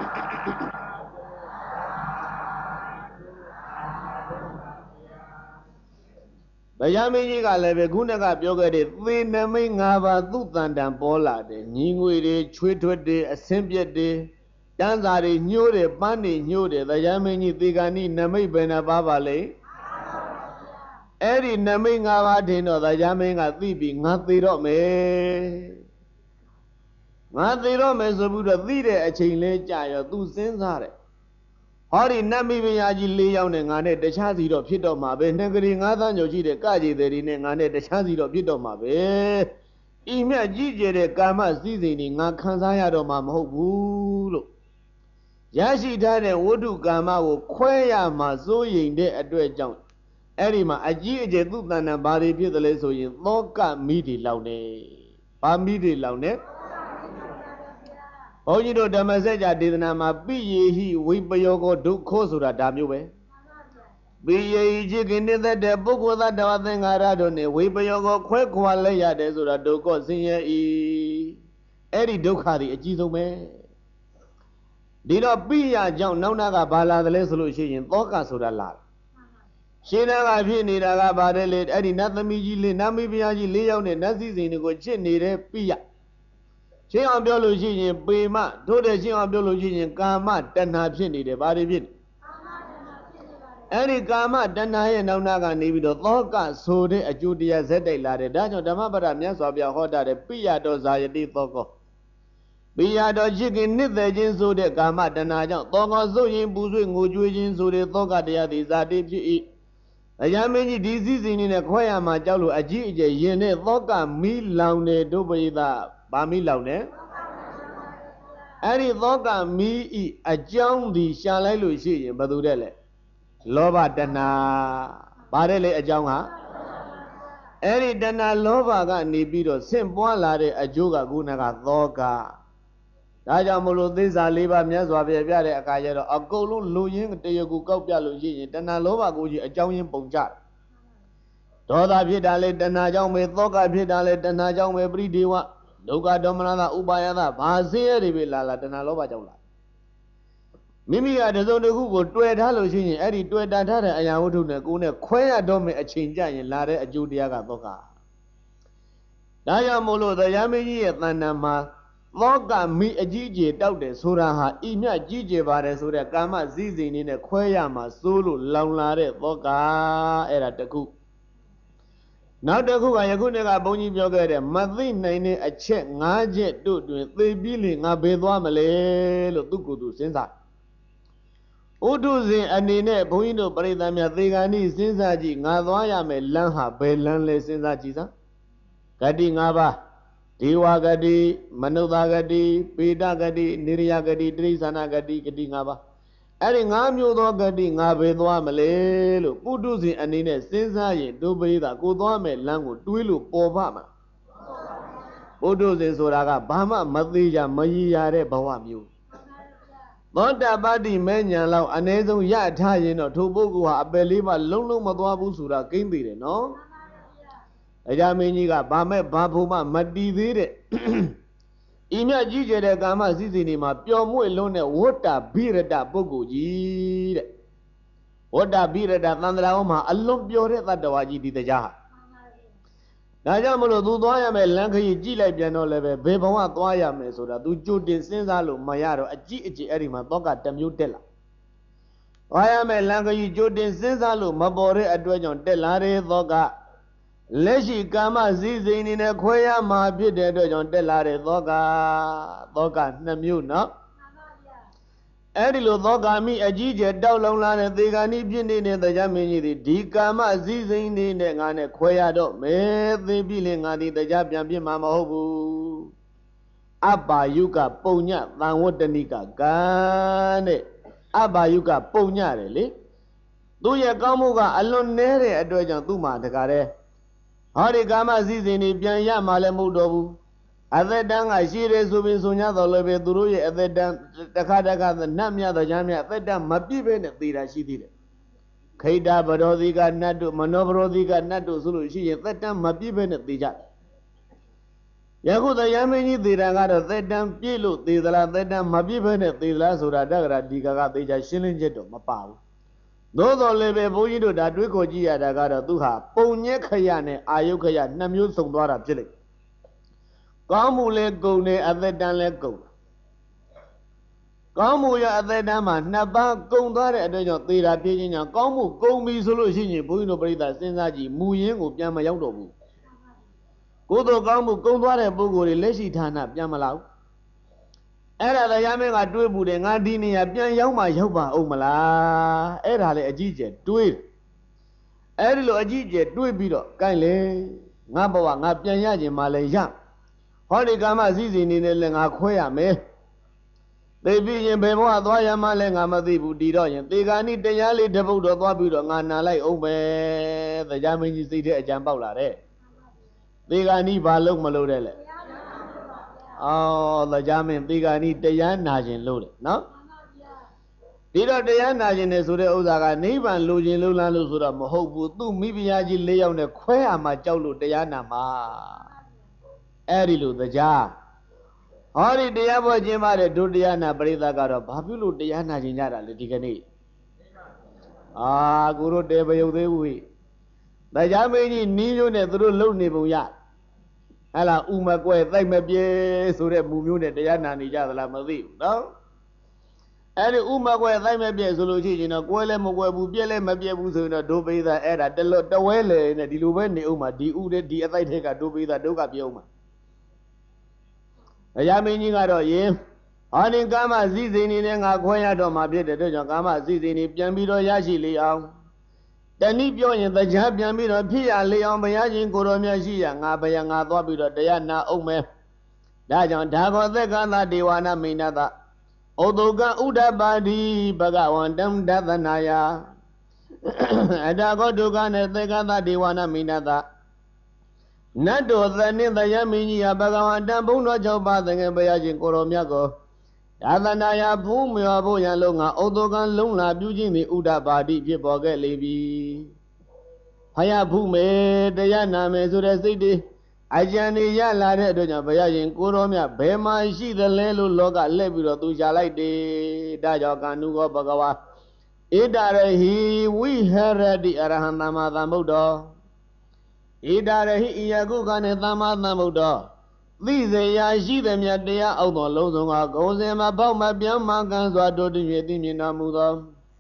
ဗယာမင်းကြီးကလည်းပဲခုနကပြောခဲ့တဲ့သေနမိတ်၅ပါးသူ့တန်တန်ပေါ်လာတယ်ညီငွေတွေချွေးထွတ်တွေအစင်းပြက်တွေတန်းစာတွေညှိုးတယ်ပန်းတွေညှိုးတယ်ဗယာမင်းကြီးသေကံဤနမိတ်ဘယ်နှပါပါလဲအဲ့ဒီနမိတ်၅ပါးထင်တော့ဗယာမင်းကသိပြီးငါသေတော့မယ်ငါသေတော့မယ်ဆိုပြီးတော့သိတဲ့အချိန်လဲကြာရောသူစဉ်းစားတယ်ဟောဒီနတ်မိဖုရားကြီး၄ယောက်နဲ့ငါနဲ့တခြားစီတော့ဖြစ်တော့မှာပဲနှကရီ၅သန်းကျော်ရှိတဲ့ကကြေတယ်ဒီနဲ့ငါနဲ့တခြားစီတော့ဖြစ်တော့မှာပဲဤမြတ်ကြီးကျယ်တဲ့ကာမစည်းစိမ်တွေငါခံစားရတော့မှာမဟုတ်ဘူးလို့ရရှိထားတဲ့ဝိတုကာမကိုခွဲရမှာစိုးရိမ်တဲ့အတွက်ကြောင့်အဲ့ဒီမှာအကြီးအကျယ်သူ့တဏ္ဍာဘာတွေဖြစ်တယ်လဲဆိုရင်သောကမိတွေလောက်နေဘာမိတွေလောင်နေဘုန်းကြီးတို့ဓမ္မစကြာဒေသနာမှာပိယေဟိဝိပယောကောဒုက္ခဆိုတာဒါမျိုးပဲပိယေဟိจิကိနေတဲ့တဲ့ပုဂ္ဂိုလ်သတ္တဝါသင်္ခါရတို့နဲ့ဝိပယောကောခွဲခွာလိုက်ရတယ်ဆိုတာဒုက္ခဆင်းရဲဤအဲ့ဒီဒုက္ခတွေအကြီးဆုံးပဲဒီတော့ပိယကြောင့်နောက်နာကဘာလာတယ်လဲဆိုလို့ရှိရင်သောကဆိုတာလာရှင်းနာကဖြစ်နေတာကဘာတဲ့လေအဲ့ဒီနတ်သမီးကြီးလေးနတ်မိဖုရားကြီးလေးယောက်နဲ့နတ်စည်းစိမ်တွေကိုချစ်နေတဲ့ပိယရှင်းအောင်ပြောလို့ရှိရင်ပေမထို့တဲ့ရှင်းအောင်ပြောလို့ရှိရင်ကာမတဏှာဖြစ်နေတယ်ဘာတွေဖြစ်နေအဲ့ဒီကာမတဏှာရဲ့နောက်နာကနေပြီးတော့သောကဆိုတဲ့အကျိုးတရားဇက်တိုက်လာတယ်ဒါကြောင့်ဓမ္မပဒမြတ်စွာဘုရားဟောတာတဲ့ပိယတော်ဇာယတိသောကောပိယတော်ချစ်ခင်နှစ်သက်ခြင်းဆိုတဲ့ကာမတဏှာကြောင့်သောကောဆိုရင်ပူဆွေးငိုကြွေးခြင်းဆိုတဲ့သောကတရားသည်ဇာတိဖြစ်၏အရာမင်းကြီးဒီစည်းစိမ်နဲ့ခွဲရမှာကြောက်လို့အကြီးအကျယ်ရင်နဲ့သောကမီးလောင်တဲ့ဒုပရိသဗာမီးလောင်တဲ့အဲ့ဒီသောကမီးဤအကြောင်းဒီရှာလိုက်လို့ရှိရင်ဘယ်သူတဲ့လဲလောဘတဏှာဘာတဲ့လဲအကြောင်းဟာအဲ့ဒီတဏှာလောဘကနေပြီးတော့ဆင့်ပွားလာတဲ့အကျိုးကခုနကသောကဒါကြောင့်မလို့သစ္စာလေးပါးမြတ်စွာဘုရားပြတဲ့အခါကျတော့အကုန်လုံးလူရင်းတရကူကောက်ပြလို့ရှိရင်တဏှာလောဘကိုကြီးအကြောင်းရင်းပုံကြတယ်ဒေါသဖြစ်တာလေတဏှာကြောင့်ပဲသောကဖြစ်တာလေတဏှာကြောင့်ပဲပရိဒေဝဒုက္ခဒေါမနတာဥပါယတာဘာဆင်းရဲတွေပဲလာလာတဏှာလောဘကြောင့်လာမိမိကတစုံတစ်ခုကိုတွေ့ထားလို့ရှိရင်အဲ့ဒီတွေ့တာထားတဲ့အရာဝတ္ထုနဲ့ကိုယ်နဲ့ခွဲရတော့မယ်အချိန်ကြရင်လာတဲ့အကျိုးတရားကသောကဒါကြောင့်မို့လို့တရားမင်းကြီးရဲ့တဏ္ဍာမှာသောကမိအကြီးကျယ်တောက်တယ်ဆိုတာဟာဤမြကြီးကျယ်ပါတယ်ဆိုတဲ့ကာမစည်းစိမ်နေနဲ့ခွဲရမှာစိုးလို့လောင်လာတဲ့သောကအဲ့ဒါတခုနောက်တစ်ခုကယခုနေ့ကဘုန်းကြီးပြောခဲ့တဲ့မသိနိုင်တဲ့အချက်၅ချက်တို့တွင်သေပြီးလေငါဘယ်သွားမလဲလို့သူ့ကိုယ်သူစဉ်းစားဥဒုဇင်အနေနဲ့ဘုန်းကြီးတို့ပရိသတ်များသေဂာနိစဉ်းစားကြည့်ငါသွားရမယ်လမ်းဟာဘယ်လမ်းလဲစဉ်းစားကြည့်စမ်းဂတိ၅ပါးဒေဝဂတိမနုဿဂတိပေတဂတိနိရိယဂတိတိရိစ္ဆာနဂတိဂတိ၅ပါးအဲ့ဒီ၅မျိုးသောဂတိငါဘယ်သွားမလဲလို့ပုထုဇဉ်အနေနဲ့စဉ်းစားရင်ဒုပရိသကိုသွားမယ်လမ်းကိုတွေးလို့ပေါ်ပါမှာပုထုဇဉ်ဆိုတာကဘာမှမသေးကြမရည်ရတဲ့ဘဝမျိုးသောတာပတ္တိမဲ့ညာလောက်အ ਨੇ ဆုံးရထားရင်တော့ထိုပုဂ္ဂိုလ်ဟာအပယ်လေးပါလုံးလုံးမသွားဘူးဆိုတာကိန်းသေးတယ်နော်အရာမင်းကြီးကဘာမဲ့ဘာဖို့မှမတီးသေးတဲ့ဤမြကြီးကျယ်တဲ့ကာမစည်းစိမ်တွေမှာပျော်မွေ့လုံးတဲ့ဝတ္တဘိရတပုဂ္ဂိုလ်ကြီးတဲ့ဝတ္တဘိရတသန္တရာဝမှာအလွန်ပျော်တဲ့တတ္တဝါကြီးဒီတရားဟာဒါကြောင့်မလို့သူသွားရမယ်လမ်းခရီးကြည့်လိုက်ပြန်တော့လည်းပဲဘယ်ဘဝသွားရမယ်ဆိုတာ तू ကြိုတင်စဉ်းစားလို့မရတော့အကြည့်အကြည့်အဲ့ဒီမှာသောကတစ်မျိုးတက်လာသွားရမယ်လမ်းခရီးကြိုတင်စဉ်းစားလို့မပေါ်တဲ့အတွက်ကြောင့်တက်လာတဲ့သောကလက်ရှိကာမစည်းစိမ်နေနဲ့ခွဲရမှာဖြစ်တဲ့အတွက်ကြောင့်တက်လာတဲ့သောကသောကနှစ်မျိုးနော်အဲ့ဒီလိုသောကာမိအကြီးကျယ်တောက်လုံလာတဲ့သေဂာနိဖြစ်နေတဲ့တရားမင်းကြီးဒီကာမစည်းစိမ်နေနဲ့ငါနဲ့ခွဲရတော့မယ်သိပြီလေငါဒီတရားပြန်ပြမှာမဟုတ်ဘူးအပ္ပါယုကပုံညသံဝတ္တနိကကံတဲ့အပ္ပါယုကပုံညတယ်လေသူရဲ့ကောင်းမှုကအလွန်နည်းတဲ့အတွက်ကြောင့်သူ့မှာတကားတဲ့ဟောဒီကာမစည်းစိမ်နေပြန်ရမှာလည်းမဟုတ်တော့ဘူးအသက်တန်းကရှိတယ်ဆိုပြီးဆိုညတော့လည်းပဲသူတို့ရဲ့အသက်တန်းတခါတခါနတ်မြတ်တော်ကြားမြတ်အသက်တန်းမပြည့်ပဲနဲ့သေတာရှိသေးတယ်ခိတ္တဗရောဓိကနတ်တို့မနောဗရောဓိကနတ်တို့ဆိုလို့ရှိရင်သက်တန်းမပြည့်ပဲနဲ့သေကြတယ်ယခုတရားမင်းကြီးသေတာကတော့သက်တန်းပြည့်လို့သေသလားသက်တန်းမပြည့်ပဲနဲ့သေသလားဆိုတာတက္ကရာဒီကကသေချာရှင်းလင်းချက်တော့မပါဘူးသို့တော်လည်းပဲဘုန်းကြီးတို့ဒါတွေးခေါ်ကြည့်ရတာကတော့သူဟာပုံညက်ခရနဲ့အာယုခရနှစ်မျိုးစုံသွားတာဖြစ်လိမ့်ကောင်းမှုလဲကုန်တယ်အသက်တန်းလဲကုန်ကောင်းမှုရအသက်တန်းမှာနှစ်ပါးကုန်သွားတဲ့အတွက်ကြောင့်သေတာပြင်းချင်းကြောင့်ကောင်းမှုကုန်ပြီဆိုလို့ရှိရင်ဘုန်းကြီးတို့ပြိဿစဉ်းစားကြည့်မူရင်းကိုပြန်မရောက်တော့ဘူးကိုယ်တော်ကောင်းမှုကုန်သွားတဲ့ပုဂ္ဂိုလ်တွေလက်ရှိဌာနပြန်မလာဘူးအဲ့ဒါတရားမင်းကတွေးမှုတယ်ငါဒီနေရာပြန်ရောက်မှရောက်ပါအောင်မလားအဲ့ဒါလေအကြီးကျယ်တွေးအဲ့ဒီလိုအကြီးကျယ်တွေးပြီးတော့ကိုင်းလေငါဘဝငါပြန်ရခြင်းမလဲရဟောဒီကာမစည်းစိမ်နေနဲ့လည်းငါခွဲရမယ်သိပြီးရင်ဘယ်ဘဝသွားရမှလဲငါမသိဘူးဒီတော့ရင်သေဂာနိတရားလေးတစ်ပုဒ်တော့သွားပြီးတော့ငါနာလိုက်အောင်ပဲတရားမင်းကြီးစိတ်ထဲအကြံပေါက်လာတဲ့သေဂာနိဘာလို့မလို့တဲ့လဲအော်တရားမင်းဒီကနေ့တရားနာခြင်းလို့လေနော်ဒီတော့တရားနာခြင်းနဲ့ဆိုတဲ့ဥစ္စာကနိဗ္ဗာန်လိုခြင်းလို့လားလို့ဆိုတော့မဟုတ်ဘူးသူ့မိဖုရားကြီး၄ယောက်နဲ့ခွဲရမှာကြောက်လို့တရားနာမှာအဲ့ဒီလိုတရားဟောဒီတရားပေါ်ခြင်းပါတဲ့ဒုတရားနာပရိသတ်ကတော့ဘာဖြစ်လို့တရားနာခြင်းကြတာလဲဒီကနေ့အာကိုတို့တေပယုတ်သေးဘူးဟိတရားမင်းကြီးနီးမျိုးနဲ့သူတို့လုံနေပုံရဟဲ့လားဥမကွဲတိုက်မပြေဆိုတဲ့မူမျိုးနဲ့တရားနာနေကြသလားမသိဘူးနော်အဲ့ဒီဥမကွဲတိုက်မပြေဆိုလို့ရှိရင်တော့ကွဲလည်းမကွဲဘူးပြက်လည်းမပြက်ဘူးဆိုရင်တော့ဒုပိသအဲ့ဒါတလွတ်တဝဲလေနဲ့ဒီလိုပဲနေအောင်မှာဒီဥတဲ့ဒီအတိုက်ထက်ကဒုပိသဒုက္ခပြုံးမှာတရားမင်းကြီးကတော့ယင်အာနိကာမစည်းစိမ်နေနဲ့ငါခွဲရတော့မှာဖြစ်တဲ့အတွက်ကြောင့်ကာမစည်းစိမ်နေပြန်ပြီးတော့ရရှိလေအောင်တဏှိပြောရင်တရားပြန်ပြီးတော့ဖြစ်ရလေအောင်ဘုရားရှင်ကိုတော်မြတ်ရှိရငါဘယငါသွားပြီးတော့တရားနာအောင်မယ်ဒါကြောင့်ဒါခောသက္ကသဒေဝနာမိဏတဩတုကဥဒ္ဓပါတိဘဂဝန္တံဒသနာယအတကောဒုက္ခနဲ့သက္ကသဒေဝနာမိဏတနတ်တော်သနှင့်တရားမင်းကြီးဟာဘဂဝန္တံဘုံတော်၆ပါးသခင်ဘုရားရှင်ကိုတော်မြတ်ကိုဒါသနာယဘုံမြော်ဖို့ရန်လုံးငါဩတုကလုံးလာပြုခြင်းသည်ဥဒ္ဓပါတိဖြစ်ပေါ်ခဲ့လေပြီဖယားဖုမေတရားနာမယ်ဆိုတဲ့စိတ်တွေအကြံနေရလာတဲ့အတွက်ကြောင့်ဘုရားရှင်ကိုတော်မြတ်ဘယ်မှာရှိသလဲလို့လောကလက်ပြီးတော့သူရှာလိုက်တယ်ဒါကြောင့်ကာနုကောဘဂဝါဣတရဟိဝိဟရတိအရဟံသမ္မာသမ္ဗုဒ္ဓောဣတရဟိဤယခုကနဲ့သမ္မာသမ္ဗုဒ္ဓောသိစေရာရှိသည်မြတ်တရားအောက်တော်လုံးစုံကဂုံစင်မှာပေါက်မှပြန်မှကန်စွာတို့တည်းသိမြင်တော်မူသော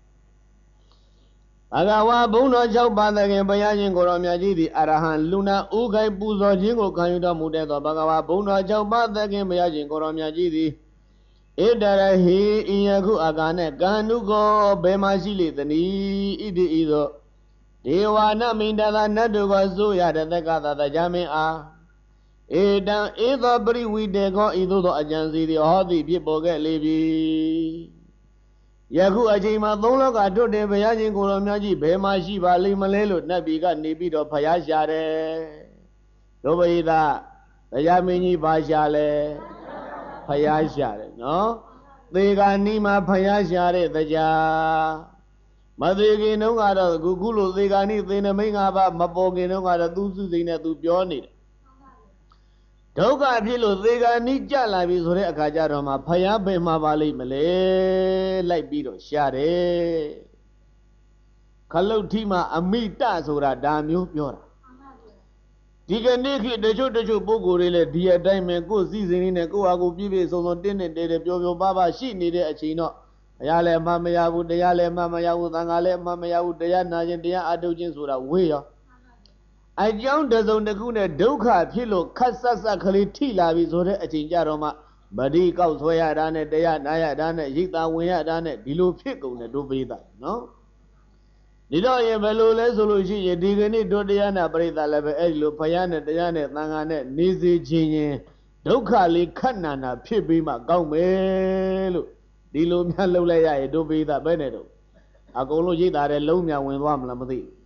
ဘဂဝါဘုံတော်၆ပါးသခင်ဘုရားရှင်ကိုတော်မြတ်ကြီးသည်အရဟံလူနာဥခိုင်ပူဇော်ခြင်းကိုခံယူတော်မူတဲ့သောဘဂဝါဘုံတော်၆ပါးသခင်ဘုရားရှင်ကိုတော်မြတ်ကြီးသည်ဣတရဟိဤယခုအာကာနဲ့ကာနုကောဘယ်မှာရှိလေသနည်းဣတိဤသို့ဒေဝနာမိန္ဒသာနတ်တို့ကိုဆိုရတဲ့သက္ကသတရားမင်းအားဧတံဧသောပရိဝိတေကောဤသို့သောအကြံစီသည်ဟောသည်ဖြစ်ပေါ်ခဲ့လေပြီယခုအချိန်မှာသုံးလောကတွတ်တယ်ဘုရားရှင်ကိုယ်တော်မြတ်ကြီးဘယ်မှာရှိပါလိမ့်မလဲလို့နတ်ပြည်ကနေပြီးတော့ဖျားရှာတယ်ဒုဗိဒတရားမင်းကြီးဘာရှာလဲဖျားရှာတယ်နော်သေကနီးမှာဖျားရှာတဲ့တရားမသေးခင်တုန်းကတော့ခုခုလိုသေကနီးသေနမိန်ငါးပါးမပေါ်ခင်တုန်းကတော့သူစုစိမ့်နဲ့သူပြောနေတယ်ဒုက္ခဖြစ်လို့သေကနီးကြလာပြီဆိုတဲ့အခါကျတော့မှဖယားပင်မှာပါလိမ့်မလဲလိုက်ပြီးတော့ရှာတယ်ခလုတ်ထီမှာအမိတဆိုတာဒါမျိုးပြောတာဒီကနေ့ခေတ်တချို့တချို့ပုဂ္ဂိုလ်တွေလည်းဒီအတိုင်းပဲကိုယ်စည်းစိမ်လေးနဲ့ကိုယ့်ဟာကိုယ်ပြည့်ပြည့်စုံစုံတင်းတင်းတဲတဲပျော်ပျော်ပါးပါးရှိနေတဲ့အချိန်တော့ဘုရားလည်းအမှန်မရဘူးတရားလည်းအမှန်မရဘူးသံဃာလည်းအမှန်မရဘူးတရားနာခြင်းတရားအထုတ်ခြင်းဆိုတာဝေးရောအကြောင်းတစုံတစ်ခုနဲ့ဒုက္ခဖြစ်လို့ခက်ဆက်ဆက်ကလေးထိလာပြီဆိုတဲ့အချိန်ကြတော့မှဗတိကောက်ဆွဲရတာနဲ့တရားနာရတာနဲ့ရိတ်တာဝင်ရတာနဲ့ဒီလိုဖြစ်ကုန်တယ်တို့ပိသနော်ဒီတော့ရင်ဘယ်လိုလဲဆိုလို့ရှိရင်ဒီကနေ့တို့တရားနာပရိသတ်လည်းပဲအဲ့ဒီလိုဘုရားနဲ့တရားနဲ့သံဃာနဲ့နေစေခြင်းရင်ဒုက္ခလေးခက်နာနာဖြစ်ပြီးမှကောင်းမယ်လို့ဒီလိုများလှုပ်လိုက်ရရင်တို့ပိသပဲနဲ့တော့အကုန်လုံးရိတ်တာတဲ့လုံးမြဝင်သွားမလားမသိဘူး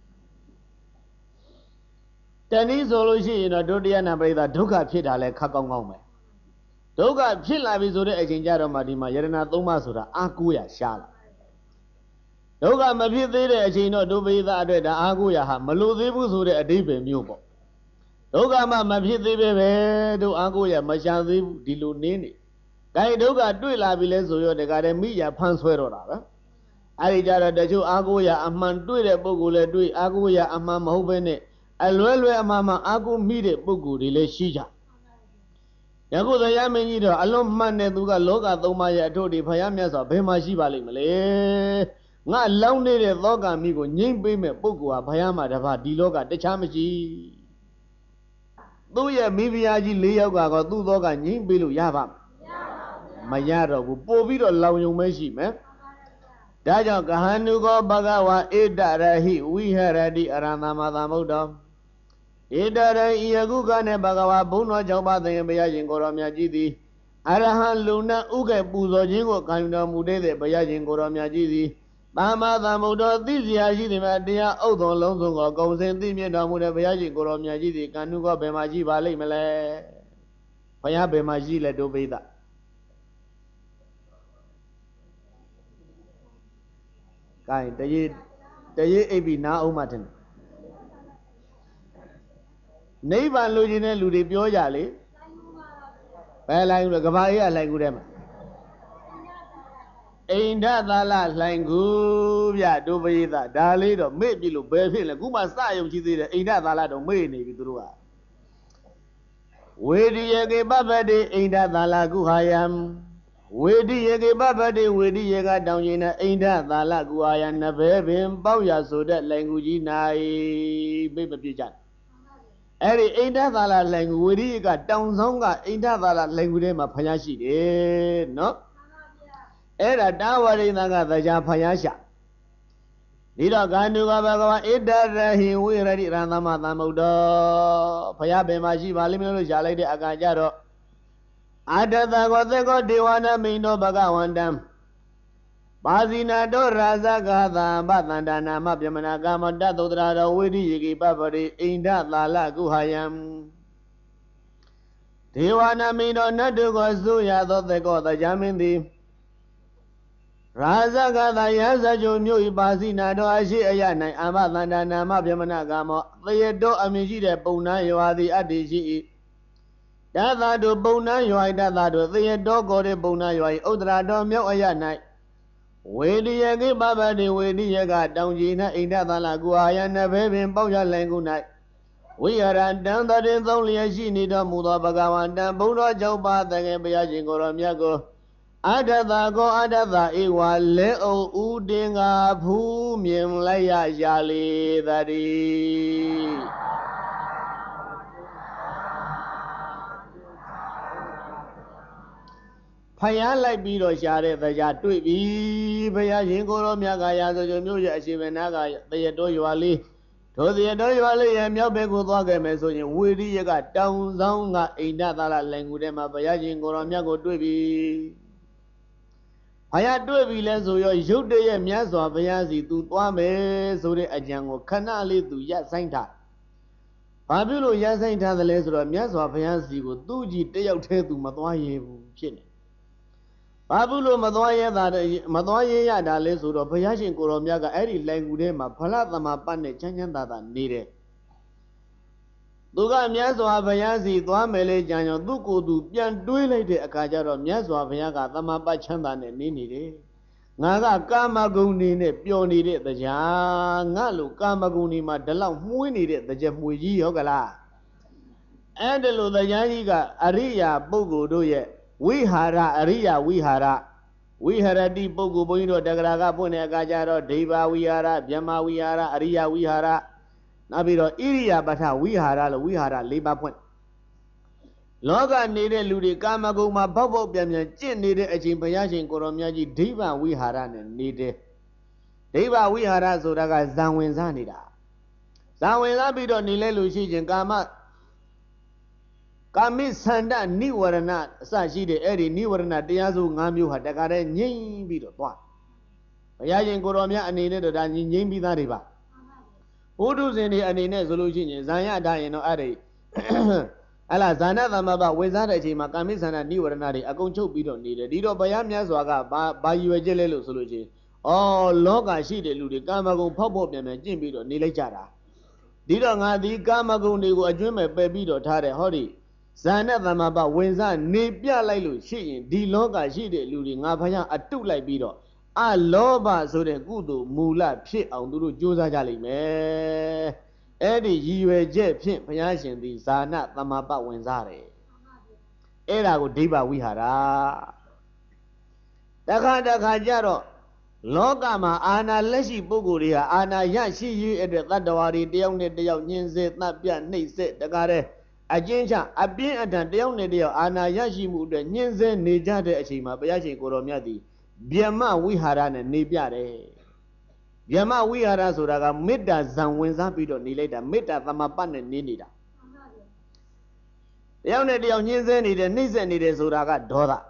တနည်းဆိုလို့ရှိရင်တော့ဒုတိယနာပရိသဒုက္ခဖြစ်တာလဲခက်ကောင်းကောင်းပဲဒုက္ခဖြစ်လာပြီဆိုတဲ့အချိန်ကြတော့မှဒီမှာယရဏသုံးပါးဆိုတာအာကိုးရရှားလာဒုက္ခမဖြစ်သေးတဲ့အချိန်တော့ဒုပိသအတွက်ဒါအာကိုးရဟာမလို့သေးဘူးဆိုတဲ့အဓိပ္ပာယ်မျိုးပေါ့ဒုက္ခမှမဖြစ်သေးပဲပဲတို့အာကိုးရမရှားသေးဘူးဒီလိုနင်းနေဒါဒုက္ခတွေ့လာပြီလဲဆိုရောတခါတည်းမိရဖမ်းဆွဲတော့တာပဲအဲဒီကြတော့တချို့အာကိုးရအမှန်တွေ့တဲ့ပုဂ္ဂိုလ်လည်းတွေ့အာကိုးရအမှန်မဟုတ်ဘဲနဲ့အလွဲလွဲအမှန်မှအာကိုမိတဲ့ပုဂ္ဂိုလ်တွေလည်းရှိကြယခုတရားမင်းကြီးတော့အလွန်မှန်တဲ့သူကလောကသုံးပါးရဲ့အထုတ်တွေဘုရားမြတ်စွာဘယ်မှာရှိပါလိမ့်မလဲငါလောင်းနေတဲ့သောကမိကိုငြိမ့်ပေးမဲ့ပုဂ္ဂိုလ်ဟာဘုရားမှာတပါးဒီလောကတခြားမရှိသူ့ရဲ့မိဖုရားကြီး၄ယောက်ကတော့သူ့သောကငြိမ့်ပေးလို့ရပါမရတော့ဘူးပို့ပြီးတော့လောင်ယုံမဲရှိမယ်ဒါကြောင့်ကဟန္နုကောဘဂဝါဧတရဟိဝိဟရတိအရဟံသမ္မာသမ္ဗုဒ္ဓောဧတရဟိယခုကနဲ့ဘဂဝါဘုံတော်၆ပါးသခင်ဘုရားရှင်ကိုတော်မြတ်ကြီးသည်အရဟံလူနာဥက္ကပူဇော်ခြင်းကိုခံယူတော်မူတဲ့ဘုရားရှင်ကိုတော်မြတ်ကြီးသည်သမ္မာသမ္ဗုဒ္ဓောသိစရာရှိသည်မှာတရားဥဒ္ဓောလုံးစုံကိုဂုံစင်သိမြင်တော်မူတဲ့ဘုရားရှင်ကိုတော်မြတ်ကြီးသည်ကန္နုကောဘယ်မှာရှိပါလိမ့်မလဲ Paya Bemaji let obey that. Kind, the ye, the ye abi na o matin. Neighbor Lugina Ludi Biojali. Well, I look about here like them. Ain't that the last language? Yeah, do we that? Dali, or maybe look baby, like Guma style, which is ain't that the lad of me, maybe through. Where do you get Babadi? Ain't that the lagu I am? Where do you get Babadi? Where do you get down in ain't that the lagu I am? Never been Bowya so that language in I baby pigeon. Eri ain't that the language? Where do you got down zonga? Ain't that the language? My Payashi, no? Era Dawari Naga the Japayasha. Nida Ganduga Bagawa, Ida, he we ready Ranama Namudo, Payabe Maji, Malimino Jale de Agajaro. Ada the Gotego Diwana Mino Bagawandam. Bazina do Razaga, Batandana, Mabiamanagama, Dadodra, Widi Yigi Babadi, Inda Lala Guhayam. Diwana Mino Nadugo Zuya, though they got the Jamindi. Razaga the Yazajo Mui Bazina do Ashi Ayana, Amatandana, Mabiamanagama, they do Amiji Bona, you are the Adiji. Dada do Bona, you are Dada do, they do go to Bona, you are Odra do Mio Ayana. Where do you get Babadi, where do you got down Gina, in that Lagua, and a baby in Boya Languna? We are down that is only a genie, the Muda Bagawan, and Buddha Joba, the Gambiaji Goramiago. Adada go Adada, Iwa Leo Udinga, Pumim Laya Jali, that is. Paya like Bido Share, the Yatui, Paya Jingoro Miagaya, the Jumuja, Shivenaga, the Yadoyali, to the Yadoyali, and Yabego Dogame, so you would got down Zonga in that language, Paya Jingoro Miago Dubi. Paya Dubi, Leso, your Jude, Miazo, Payazi, to Tuame, so the Ajango, Canali to Yasainta. Pabulo Yasainta, the Leso, Miazo, Payazi, would do G. to Matwaye, Chin. Babulo Madoya that Madoya Dales or Payashin Koromiaga Eri Langudema Palatama Pane Chanyanda needed. Duga Miazo Avayazi, Duamele Jano, Duku, Du Pian Duilate Akajaro, Miazo Avayaga, Tamapa Chandan and Nini. Naga Kamaguni, Pioni, the Jan, Nalu Kamaguni, Madela, who needed the Jemuji Ogala. Andelo the Yaniga, Aria, Bogo, do ye. We hara Aria, we hara. We hara di Bogo Boino, Dagraga, Bonegajaro, Deva, we hara, Yama, we hara, Aria, we hara. Nabiro, Iria, Bata, we hara, we hara, Liba Point. Loga needed Ludi Kamaguma, Bobo, Biam, Chin needed a Chimpayashi, Koromiaji, Deva, we hara, and needed. Deva, we hara, Zodaga, Zawin Zanida. Zawin Labido, Nilelu, Shijin Kama. Kami Sanda, ni were not, Sashi de Eddie, ni were not, Diazu, Namu, Hadagare, Yin Bido. Payajin Koromia and needed a Yin Bida Riva. Who does any Anine solution? Zaya Diano Ade. Ala Zana Maba, without a Makami Sana, ni were not, a concho bido needed. Dido Bayamia Swaga, by you a jello solution. Oh, Loga, she de Ludi, Gamago, Pop up them and Jim Bido, Nilejara. Dido Nadi, Gamago, Nigo, a dream of baby, Tare, Hodi. Zana Maba, Winza, Nipia Lailu, she, D Loga, she de Ludi, Napaya, a two like Bido. A loba so the good mula pit on Duru Josa Jali me. Eddie, you a jet pit, Payashin, the Zana Tamapa Wenzare. Era go diva we hara. Daka Daka Jaro. Logama, Anna Leshi Buguria, Anna Yashi, you at the Ladawari, the only day of Ninze, Napia, Nise, the Gare. Ajenja, a being at the only day of Anna Yashi Muda, Ninze, Nijade Ashima, Payashi Koromiadi. Biama we haran and Nibiare. Biama we hara Suraga, Meda Zan Wenzapido, Nileda, Meda Tamapan and Ninida. The only day of Ninze, the Nizen, the Suraga, Dora.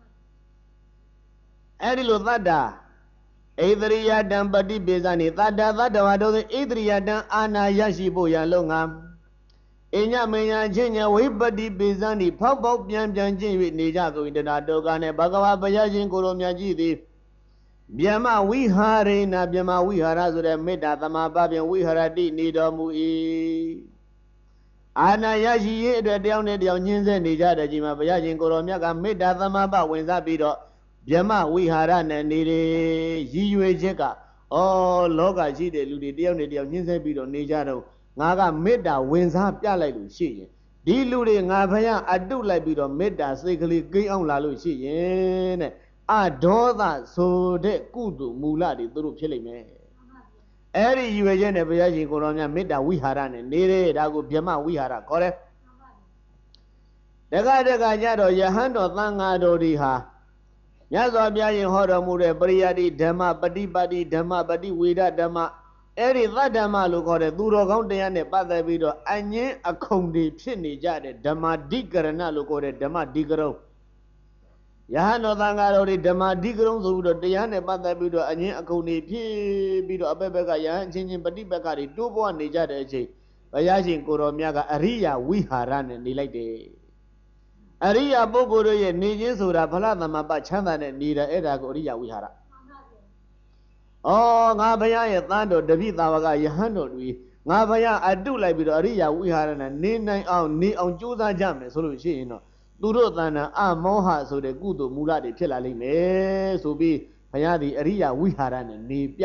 Adilo Vada. Adria dan Badi Bezani, Vada Vada, Adriadan Anna Yashibo Yalongam. ညမညာချင်းညာဝိပတိပိဇန်ဒီဖောက်ပေါက်ပြန်ပြန်ချင်း၍နေကြဆိုရင်တဏဒုက္ခနဲ့ဘဂဝါဘုရားရှင်ကိုယ်တော်မြတ်ကြီးသည်ဗျမဝိဟာရေနဗျမဝိဟာရဆိုတဲ့မေတ္တာသမဘာဖြင့်ဝိဟာရတိနေတော်မူ၏အာနာယရှိရေးအတွက်တယောက်နဲ့တယောက်ညှင်းဆဲနေကြတဲ့ချိန်မှာဘုရားရှင်ကိုယ်တော်မြတ်ကမေတ္တာသမဘာဝင်စားပြီးတော့ဗျမဝိဟာရနဲ့နေလေရည်ရွယ်ချက်ကဩလောကရှိတဲ့လူတွေတယောက်နဲ့တယောက်ညှင်းဆဲပြီးတော့နေကြတော့ငါကမေတ္တာဝင်စားပြလိုက်လို့ရှိရင်ဒီလူတွေငါဘုရားအတုလိုက်ပြီးတော့မေတ္တာစိတ်ကလေးကိန်းအောင်လာလို့ရှိရင်တဲ့အဒေါသဆိုတဲ့ကုသိုလ်မူလတွေသူတို့ဖြစ်လိမ့်မယ်အဲ့ဒီရွယ်ချက်နဲ့ဘုရားရှင်ကိုယ်တော်များမေတ္တာဝိဟာရနဲ့နေတယ်ဒါကိုဗျမဝိဟာရခေါ်တယ်တက္ကတက္ကကြတော့ယဟန်တော်သံဃာတော်တွေဟာမြတ်စွာဘုရားရှင်ဟောတော်မူတဲ့ပရိယတ္တိဓမ္မပฏิပတ်တိဓမ္မပฏิဝေဒဓမ္မအဲ့ဒီသတ္တမလို့ခေါ်တဲ့သူတော်ကောင်းတရားနဲ့ပတ်သက်ပြီးတော့အငင်းအခုံတွေဖြစ်နေကြတဲ့ဓမ္မဓိကရဏလို့ခေါ်တဲ့ဓမ္မဓိကရုံယဟန်တော်သံဃာတော်တွေဓမ္မဓိကရုံဆိုပြီးတော့တရားနဲ့ပတ်သက်ပြီးတော့အငင်းအခုံတွေဖြစ်ပြီးတော့အဘက်ဘက်ကယဟန်အချင်းချင်းပฏิပတ်ကတွေတိုးပွားနေကြတဲ့အချိန်ဘုရားရှင်ကိုယ်တော်မြတ်ကအရိယာဝိဟာရနဲ့နေလိုက်တယ်အရိယာပုဂ္ဂိုလ်တို့ရဲ့နေခြင်းဆိုတာဖလားသမပချမ်းသာနဲ့နေတဲ့အဲ့ဒါကိုအရိယာဝိဟာရဩငါဘုရားရဲ့သံတော်တပိသာဝကယဟန်တော်တွေငါဘုရားအတုလိုက်ပြီးတော့အရိယာဝိဟာရနဲ့နေနိုင်အောင်နေအောင်ကြိုးစားကြမယ်ဆိုလို့ရှိရင်တော့သူတို့တဏ္ဍအမောဟဆိုတဲ့ကုသိုလ်မူလတွေဖြစ်လာလိမ့်မယ်ဆိုပြီးဘုရားဒီအရိယာဝိဟာရနဲ့နေပြ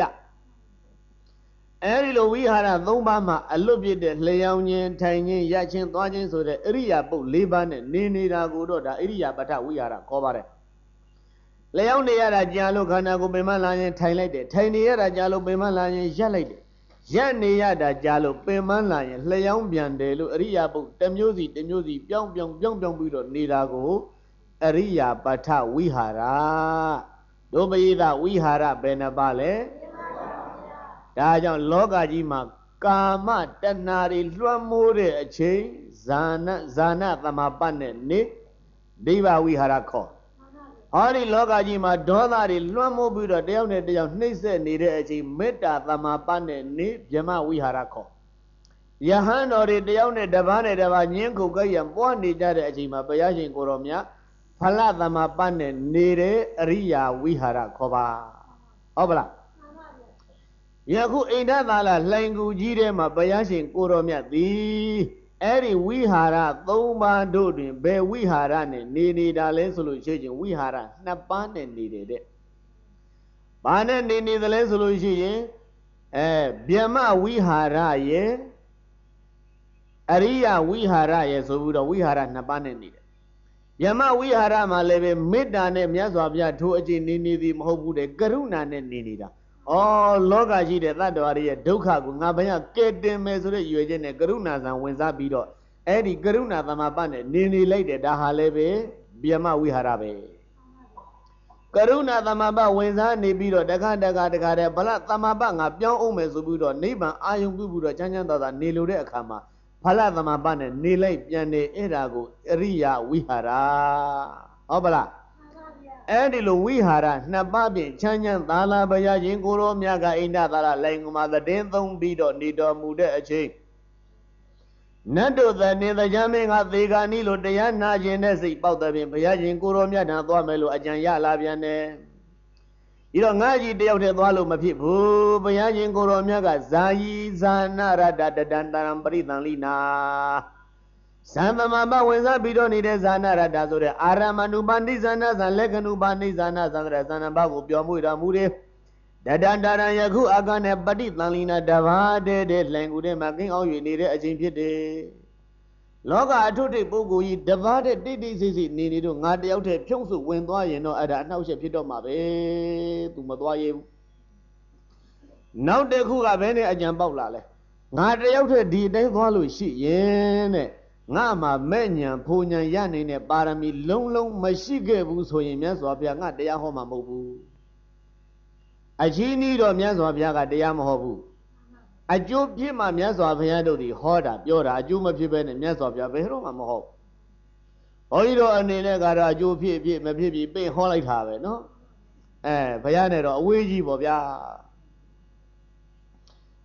အဲဒီလိုဝိဟာရသုံးပါးမှာအလွတ်ပြည့်တဲ့လျှောင်းခြင်းထိုင်ခြင်းရခြင်းသွားခြင်းဆိုတဲ့အရိယာပုတ်၄ပါးနဲ့နေနေတာကိုတော့ဒါအရိယာပဋ္ဌဝိဟာရခေါ်ပါတယ်လျှောင်းနေရတာကြာလို့ခန္ဓာကိုယ်ပင်မလာရင်ထိုင်လိုက်တယ်ထိုင်နေရတာကြာလို့ပင်မလာရင်ရပ်လိုက်တယ်ရပ်နေရတာကြာလို့ပင်မလာရင်လျှောင်းပြန်တယ်လို့အရိယာပုတ်တစ်မျိုးစီတစ်မျိုးစီပြောင်းပြောင်းပြောင်းပြောင်းပြီးတော့နေတာကိုအရိယာပဋ္ဌဝိဟာရဒုပယိသဝိဟာရဘယ်နှပါလဲဒါကြောင့်လောကကြီးမှာကာမတဏှာတွေလွှမ်းမိုးတဲ့အချိန်ဇာနဇာနသမပတ်နဲ့နေဒိဗဝိဟာရခေါ်ဟောဒီလောကကြီးမှာဒေါသတွေလွှမ်းမိုးပြီးတော့တယောက်နဲ့တယောက်နှိမ့်ဆက်နေတဲ့အချိန်မေတ္တာသမပတ်နဲ့နေဗျမဝိဟာရခေါ်ယဟန်တော်တွေတယောက်နဲ့တစ်ပါးနဲ့တစ်ပါးညင်းခုတ်ကြရပွားနေကြတဲ့အချိန်မှာဘုရားရှင်ကိုယ်တော်မြတ်ဖလသမပတ်နဲ့နေတဲ့အရိယာဝိဟာရခေါ်ပါဟုတ်ပါလားယခုအိန္ဒသာလလှိုင်ကူကြီးထဲမှာဘုရားရှင်ကိုယ်တော်မြတ်သည်အဲ့ဒီဝိဟာရသုံးပါးတို့တွင်ဘယ်ဝိဟာရနဲ့နေနေတာလဲဆိုလို့ရှိရင်ဝိဟာရနှစ်ပါးနဲ့နေတယ်တဲ့။ဘာနဲ့နေနေသလဲဆိုလို့ရှိရင်အဲဗျမဝိဟာရရဲ့အရိယဝိဟာရရဲ့ဆိုပြီးတော့ဝိဟာရနှစ်ပါးနဲ့နေတယ်။ဗျမဝိဟာရမှာလည်းပဲမေတ္တာနဲ့မြတ်စွာဘုရားထိုးအကျင့်နေနေသည်မဟုတ်ဘူးတဲ့ကရုဏာနဲ့နေနေတာ။ဩလောကကြီးတဲ့သတ္တဝါတွေရဲ့ဒုက္ခကိုငါဘယ်ရကဲတင်မယ်ဆိုတဲ့ရွယ်ချက်နဲ့ကရုဏာဆံဝင်စားပြီးတော့အဲ့ဒီကရုဏာသမပတ်နဲ့နေနေလိုက်တယ်ဒါဟာလည်းပဲဗျမဝိဟာရပဲကရုဏာသမပတ်ဝင်စားနေပြီးတော့တခါတခါတခါတည်းဗလသမပတ်ငါပြောင်းအောင်မယ်ဆိုပြီးတော့နိဗ္ဗာန်အာယုံပြုပြီးတော့ချမ်းချမ်းသာသာနေလို့တဲ့အခါမှာဖလသမပတ်နဲ့နေလိုက်ပြန်နေအဲ့ဒါကိုအရိယဝိဟာရဟုတ်ပါလားအဲ့ဒီလိုဝိဟာရနှစ်ပါးဖြင့်ချမ်းချမ်းသာလာဘုရားရှင်ကိုရောမြတ်ကအိန္ဒသာရလိုင်ကမှာသတင်းသုံးပြီးတော့နေတော်မူတဲ့အချိန်နတ်တို့သနေတရားမင်းကသေခါနီးလို့တရားနာခြင်းနဲ့စိတ်ပေါက်တဲ့ဖြင့်ဘုရားရှင်ကိုရောမြတ်ထံသွားမယ်လို့အကြံရလာပြန်တယ်ဒီတော့ငါကြီးတယောက်တည်းသွားလို့မဖြစ်ဘူးဘုရားရှင်ကိုရောမြတ်ကဇာယီဇာနာရတတတံတံပရိသံလိနာဇံသမမဝင်စားပြီးတော့နေတဲ့ဇာနာရတဆိုတဲ့အာရမဏုပါဏိဇာနာဇံလက္ခဏုပါဏိဇာနာဇံတဲ့ဇာနာဘကိုပြောမှုတော်မူတယ်တတန္တရံယခုအာကနဲ့ပဋိသံလိနာတဘာတဲ့တဲ့လှန်ကူတဲ့မှာကင်းအောင်၍နေတဲ့အချိန်ဖြစ်တယ်လောကအထုထိပ်ပုဂ္ဂိုလ်ကြီးတဘာတဲ့တိတ်တိတ်ဆိတ်ဆိတ်နေနေတော့ငါတယောက်တည်းဖြုံးစုဝင်သွားရင်တော့အဲ့ဒါအနှောက်အယှက်ဖြစ်တော့မှာပဲသူမသွားရဘူးနောက်တစ်ခုကဘယ်နဲ့အကြံပေါက်လာလဲငါတယောက်တည်းဒီအတိုင်းသွားလို့ရှိရင်တဲ့ငါမှာမဲ့ညာဖိုညာရနေတဲ့ပါရမီလုံးလုံးမရှိခဲ့ဘူးဆိုရင်မြတ်စွာဘုရားငါတရားဟောမှာမဟုတ်ဘူးအချင်းဤတော့မြတ်စွာဘုရားကတရားမဟောဘူးအကျိုးဖြစ်မှမြတ်စွာဘုရားတို့ဒီဟောတာပြောတာအကျိုးမဖြစ်ဘဲနဲ့မြတ်စွာဘုရားဘယ်တော့မှမဟုတ်ဘုန်းကြီးတို့အနေနဲ့ကတော့အကျိုးဖြစ်ဖြစ်မဖြစ်ဖြစ်ပြင်ဟောလိုက်တာပဲနော်အဲဘုရားနဲ့တော့အဝေးကြီးပေါ့ဗျာ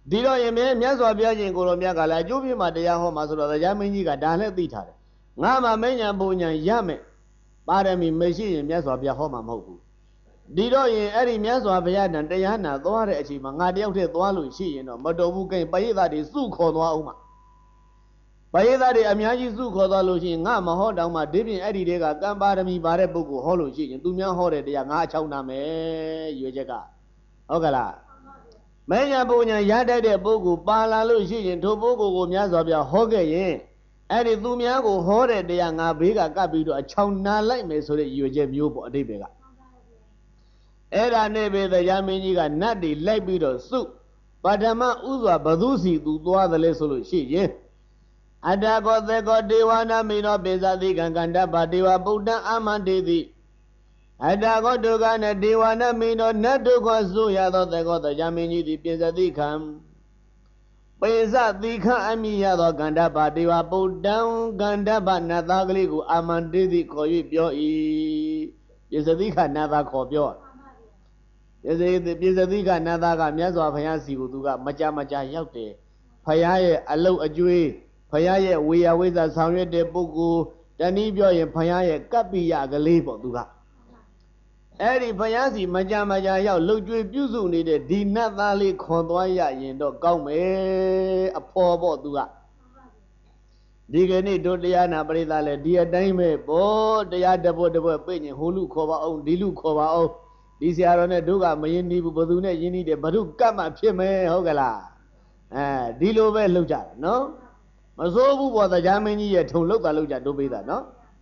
ဒီတော့ရင်မြတ်စွာဘုရားရှင်ကိုရောမြတ်ကလည်းအကျိုးပြမှာတရားဟောမှာဆိုတော့တရားမင်းကြီးကဒါလည်းသိထားတယ်ငါမှမဉ္ဇဉ်ပုံညာရမယ်ပါရမီမရှိရင်မြတ်စွာဘုရားဟောမှာမဟုတ်ဘူးဒီတော့ရင်အဲ့ဒီမြတ်စွာဘုရားတန်တရားနာသွားတဲ့အချိန်မှာငါတယောက်တည်းသွားလို့ရှိရင်တော့မတော်ဘူးကိပရိသတ်တွေစုခေါ်သွားအောင်မှာပရိသတ်တွေအများကြီးစုခေါ်သွားလို့ရှိရင်ငါမဟောတောင်မှဒီပြင်အဲ့ဒီတွေကကံပါရမီပါတဲ့ပုဂ္ဂိုလ်ဟောလို့ရှိရင်သူများဟောတဲ့တရားငါအချောင်းနာမယ်ရွေချက်ကဟုတ်ကလားမဉ္ဇဉ်ပုံညာရတတ်တဲ့ပုဂ္ဂိုလ်ပါလာလို့ရှိရင်ထိုပုဂ္ဂိုလ်ကိုမြတ်စွာဘုရားဟောခဲ့ရင်အဲ့ဒီသူများကိုဟောတဲ့တရားငါဘေးကကပ်ပြီးတော့အချောင်းနာလိုက်မယ်ဆိုတဲ့ရွေချက်မျိုးပေါ့အတိတ်တွေကအဲ့ဒါနဲ့ပဲတရားမင်းကြီးကနတ်တွေလိုက်ပြီးတော့စုပထမဥစွာဘသူစီသူသွားတယ်လဲဆိုလို့ရှိရင်အတ္တကောသေကောဒေဝနာမိနောပိဇာတိကံကန္တပဒေဝဗုဒ္ဓအာမန္တေတိအတ္တကောဒုက္ခနဲ့ဒေဝနာမိနောနတ်ဒုက္ခဆိုရသောသေကောတရားမင်းကြီးသည်ပိဇာတိခံပိဇာတိခံအမိရသောကန္တပဒေဝဗုဒ္ဓံကန္တပနတ်သားကလေးကိုအာမန္တေတိခေါ်၍ပြော၏ပိဇာတိခနတ်သားခေါ်ပြောပိဇာတိပိဇာတိခနတ်သားကမြတ်စွာဘုရားစီကိုသူကမကြမကြရောက်တယ်ဘုရားရဲ့အလုတ်အကျွေးဘုရားရဲ့ဝေယဝိဇ္ဇာဆောင်ရွက်တဲ့ပုဂ္ဂိုလ်တနည်းပြောရင်ဘုရားရဲ့ကပ္ပိယကလေးပေါ့သူကအဲ့ဒီဘုရားစီမကြမကြရောက်လှုပ်ကြွေးပြုစုနေတဲ့ဒီနတ်သားလေးခွန်သွားရရင်တော့ကောင်းမယ်အဖော်ပေါ့သူကဒီကနေ့တို့တရားနာပရိသတ်လည်းဒီအတိုင်းပဲပေါ့တရားတပွတ်တပွတ်ပြည့်ရင်ဟိုလူခေါ်ပါအောင်ဒီလူခေါ်ပါအောင်ဒီဆရာတော်နဲ့တို့ကမယဉ်နီးဘူးဘသူနဲ့ယဉ်နီးတယ်ဘ ᱹ ကတ်မှဖြစ်မယ်ဟုတ်ကလားအဲဒီလိုပဲလှုပ်ကြတယ်နော်မစိုးဘူးပေါ့တရားမင်းကြီးရဲ့ထုံလောက်တာလောက်ကြတို့ပေးတာနော်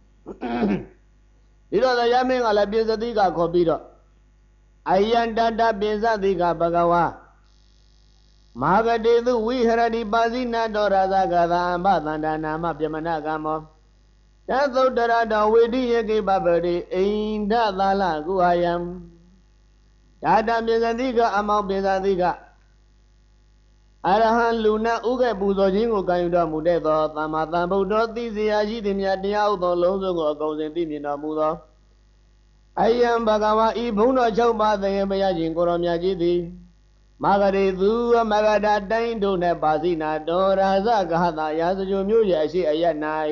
ဒီတော့တရားမင်းကလည်းပိစတိကခေါ်ပြီးတော့အယံတတပိစတိကဘဂဝါမာဂတေသူဝိဟရတိပါစီနာတော်ရာဇဂသာအမသန္တာနာမပြမနာကမောတသုတရတော်ဝိတိယကိပပရိအိန္ဒသာလကုအာယံဒါတပိစတိကအမောပိစတိကအရဟံလူနာဥက္ကပူဇော်ခြင်းကိုခံယူတော်မူတဲ့သောသမ္မာသမ္ဗုဒ္ဓသိစရာရှိသည်များတရားဥသောလုံးစုံကိုအကုန်စင်သိမြင်တော်မူသောအယံဘဂဝါဤဘုံတော်၆ပါးသေဘုရားရှင်ကိုရောမြတ်ကြီးသည်မာဂရေသူမဂဒတိုင်းတို့နှင့်ပါစီနာတော်ရာဇဂဟတာရာဇဂိုမျိုးရဲ့အရှိအယတ်၌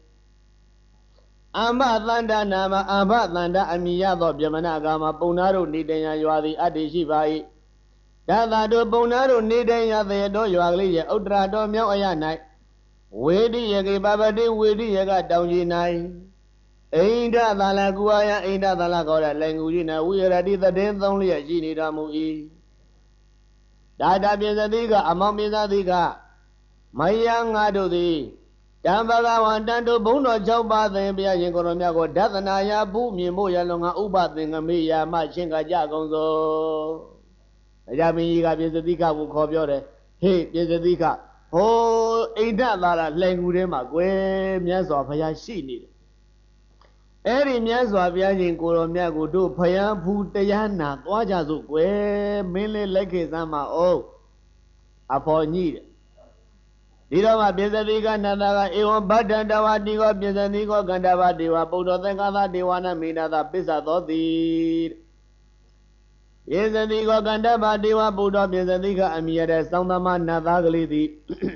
အမသန္တာနာမအဘသန္တာအမိယသောပြမနာကာမပုံနာတို့နေတယံရွာသည်အတ္တိရှိပါ၏ဒါသာတို့ပုံနာတို့နေတယံသေတော်ရွာကလေးရဲ့ဥတ္တရာတော်မြောက်အယ၌ဝေတိယကေပပတိဝေတိယကတောင်ကြီး၌အိန္ဒသာလကုအာယအိန္ဒသာလကောတဲ့လည်းငူကြီး၌ဝိရတိသတဲ့သုံးလျက်ရှိနေတော်မူ၏ဒါတာပိစတိကအမောင်ပိစတိကမယံငါတို့သည်တံဘဂဝံတန်တို့ဘုံတော်၆ပါးသင်ဘုရားရှင်ကိုရောမြတ်ကိုဒသနာယဘူးမြင်ဖို့ရလုံငါဥပသင်္ကမေယမရှင်ကကြကုန်သောတရားမင်းကြီးကပိစတိကကိုခေါ်ပြောတယ်ဟေးပိစတိကဟိုအိန္ဒသာရလှိုင်ကူထဲမှာကွယ်မြတ်စွာဘုရားရှိနေတယ်အဲ့ဒီမြတ်စွာဘုရားရှင်ကိုရောမြတ်ကိုတို့ဘုရားဘူးတရားနာသွားကြစို့ကွယ်မင်းလေးလက်ခေစမ်းမအောင်အဖော်ညိတယ်ဒီတော့မှပိစတိကနန္ဒကဧဝံဗဒ္ဒန္တဝတိကောပိစတိကောကန္တဝဒေဝပုဒ္ဓသင်္ကသဒေဝနာမိနာသပစ္ဆသောတိပိစတိကောကန္တဝဒေဝပုဒ္ဓပိစတိကအမိရတဲ့သောင်းသမနတ်သားကလေးသည်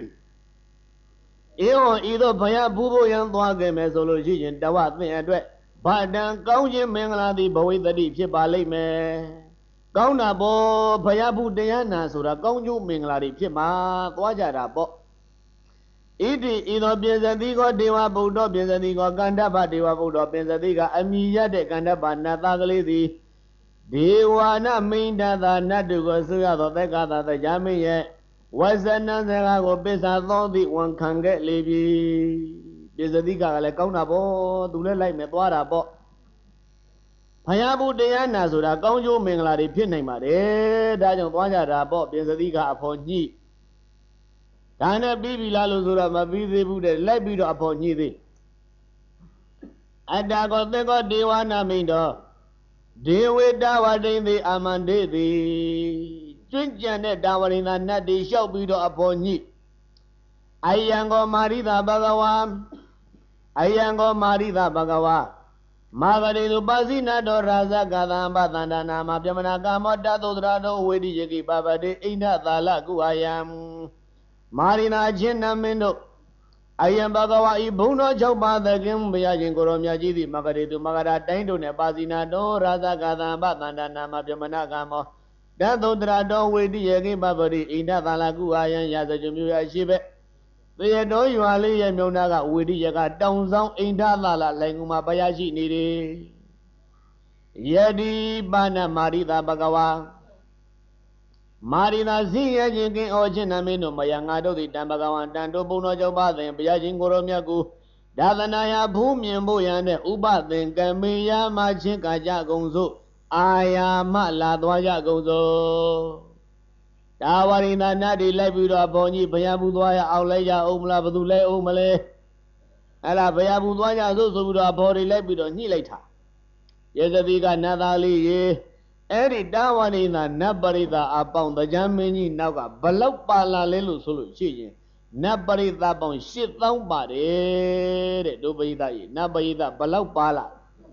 ဧဝံဤသို့ဘုရားဘူးဖို့ရန်သွားခဲ့မယ်ဆိုလို့ရှိရင်တဝသင်အတွက်ဗဒ္ဒံကောင်းခြင်းမင်္ဂလာသည်ဘဝိတ္တိဖြစ်ပါလိမ့်မယ်ကောင်းတာပေါ့ဘုရားဘူးတရားနာဆိုတာကောင်းကျိုးမင်္ဂလာတွေဖြစ်မှာသွားကြတာပေါ့ဣတိဤသောပိစတိကောဒေဝဗုဒ္ဓပိစတိကောကန္တပဒေဝဗုဒ္ဓပိစတိကအမိရတဲ့ကန္တပနတ်သားကလေးသည်ဒေဝနာမိန္ဒသာနတ်တို့ကိုဆိုရသောသက္ကသာတရားမင်းရဲ့ဝဇနံစကားကိုပစ္စာသောသည့်ဝန်ခံခဲ့လေပြီပိစတိကကလည်းကောင်းတာပေါ့သူလည်းလိုက်မယ်သွားတာပေါ့ဘုရားဘုတရားနာဆိုတာကောင်းကျိုးမင်္ဂလာတွေဖြစ်နိုင်ပါတယ်ဒါကြောင့်သွားကြတာပေါ့ပိစတိကအဖော်ညှိဒါနဲ့ပြီးပြီလားလို့ဆိုတော့မပြီးသေးဘူးတဲ့လိုက်ပြီးတော့အဖော်ညှိသေးအတ္တကောသေကောဒေဝနာမိန်တော်ဒေဝေတဝတိန်သည်အာမန္တေသည်ကျွင့်ကြံတဲ့တာဝရိန္ဒနတ်တွေလျှောက်ပြီးတော့အဖော်ညှိအယံကောမာရိသဘဂဝါအယံကောမာရိသဘဂဝါ Magaridu Basina do Raza Gadamba Tandana Piamana Gamota Dodrado Wedi Yaki Babade Ina Dala Guayam Marina Jena Mendo Ayam Bagawa Ibuno Joba the Gimbia Jinkoromia Jidi Magaridu Magara Tendo Basina do Raza Gadamba Tandana Piamana Gamo Dadodrado Wedi Yaki Babade Ina Dala Guayam Yazajumia Shibe The do you are lay and Yonaga Wedi Yaga down zone in Dala Languma Bayaji Nidi Yedi Bana Marida Bagawa Marina Zia Jinkin Ojinamino Mayangado the Dambagawan Dando Bono Joba then Bayajin Goromiagu Dadanaya Bumian Boyan Uba then Gamiya Majinka Jagonzo Aya Mala Dwaya Gozo Dawarina Nadi Lebura Boni Bayabu Dwaya Aulaya Umla Badule Umale Ala Bayabu Dwaya Zuzura Bori Lebido Nilata Yezaviga Nadali Eri Dawanina Nabarida upon the Jamini Naga Balopala Lelu Sulu Chi Nabarida upon shit down body Dubida Nabarida Balopala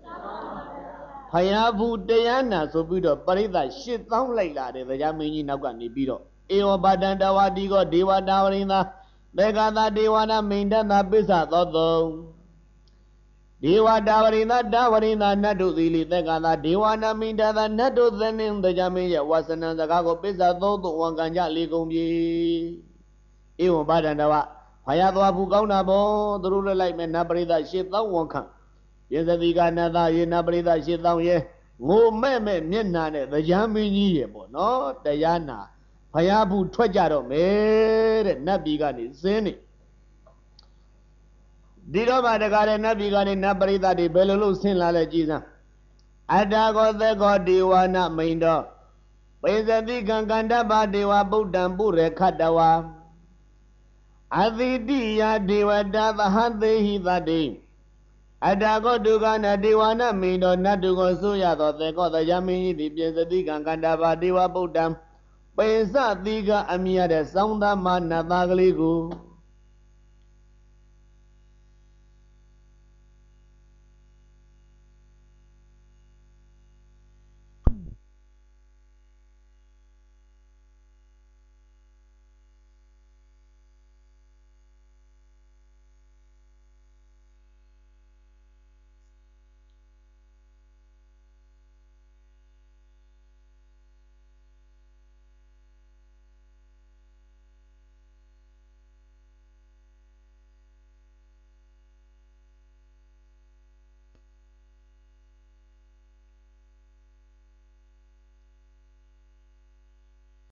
Hayabu Diana Sobudo Parida shit down like that the Jamini Naga Nibido Eo Badanda Wadigo Diva Dawarina Begada Diwana Mindana Bisa Todo Dewa Dawarina Dawarina Nadu Zili Tegana Dewana Minda the Nadu then in the Jamia was an Anzagago Pisa Dodo Wanganja Ligumbi Ewan Badandawa Hayadwa Bugona Bo, the ruler like me Nabrida shit down one come. Yes, the Ganada, ye Nabrida shit down ye. Mo meme Mienane, the Jamini, no, Diana. Hayabu Twajaro, made Nabigani, Zeni. Dido Badagare Nabigani Nabrida di Belulu Sin Lala Giza. Adago the God Diwana Mindo. When the Ganganda Badiwa Budambure Kadawa. Adidia Diwa Dava Hande Hivadi. Adago Dugana Diwana Mindo Nadugo Suya, the God the Yamini, the Ganganda Badiwa Budam. Pesa Diga Amia de Sounda Manavagaligu.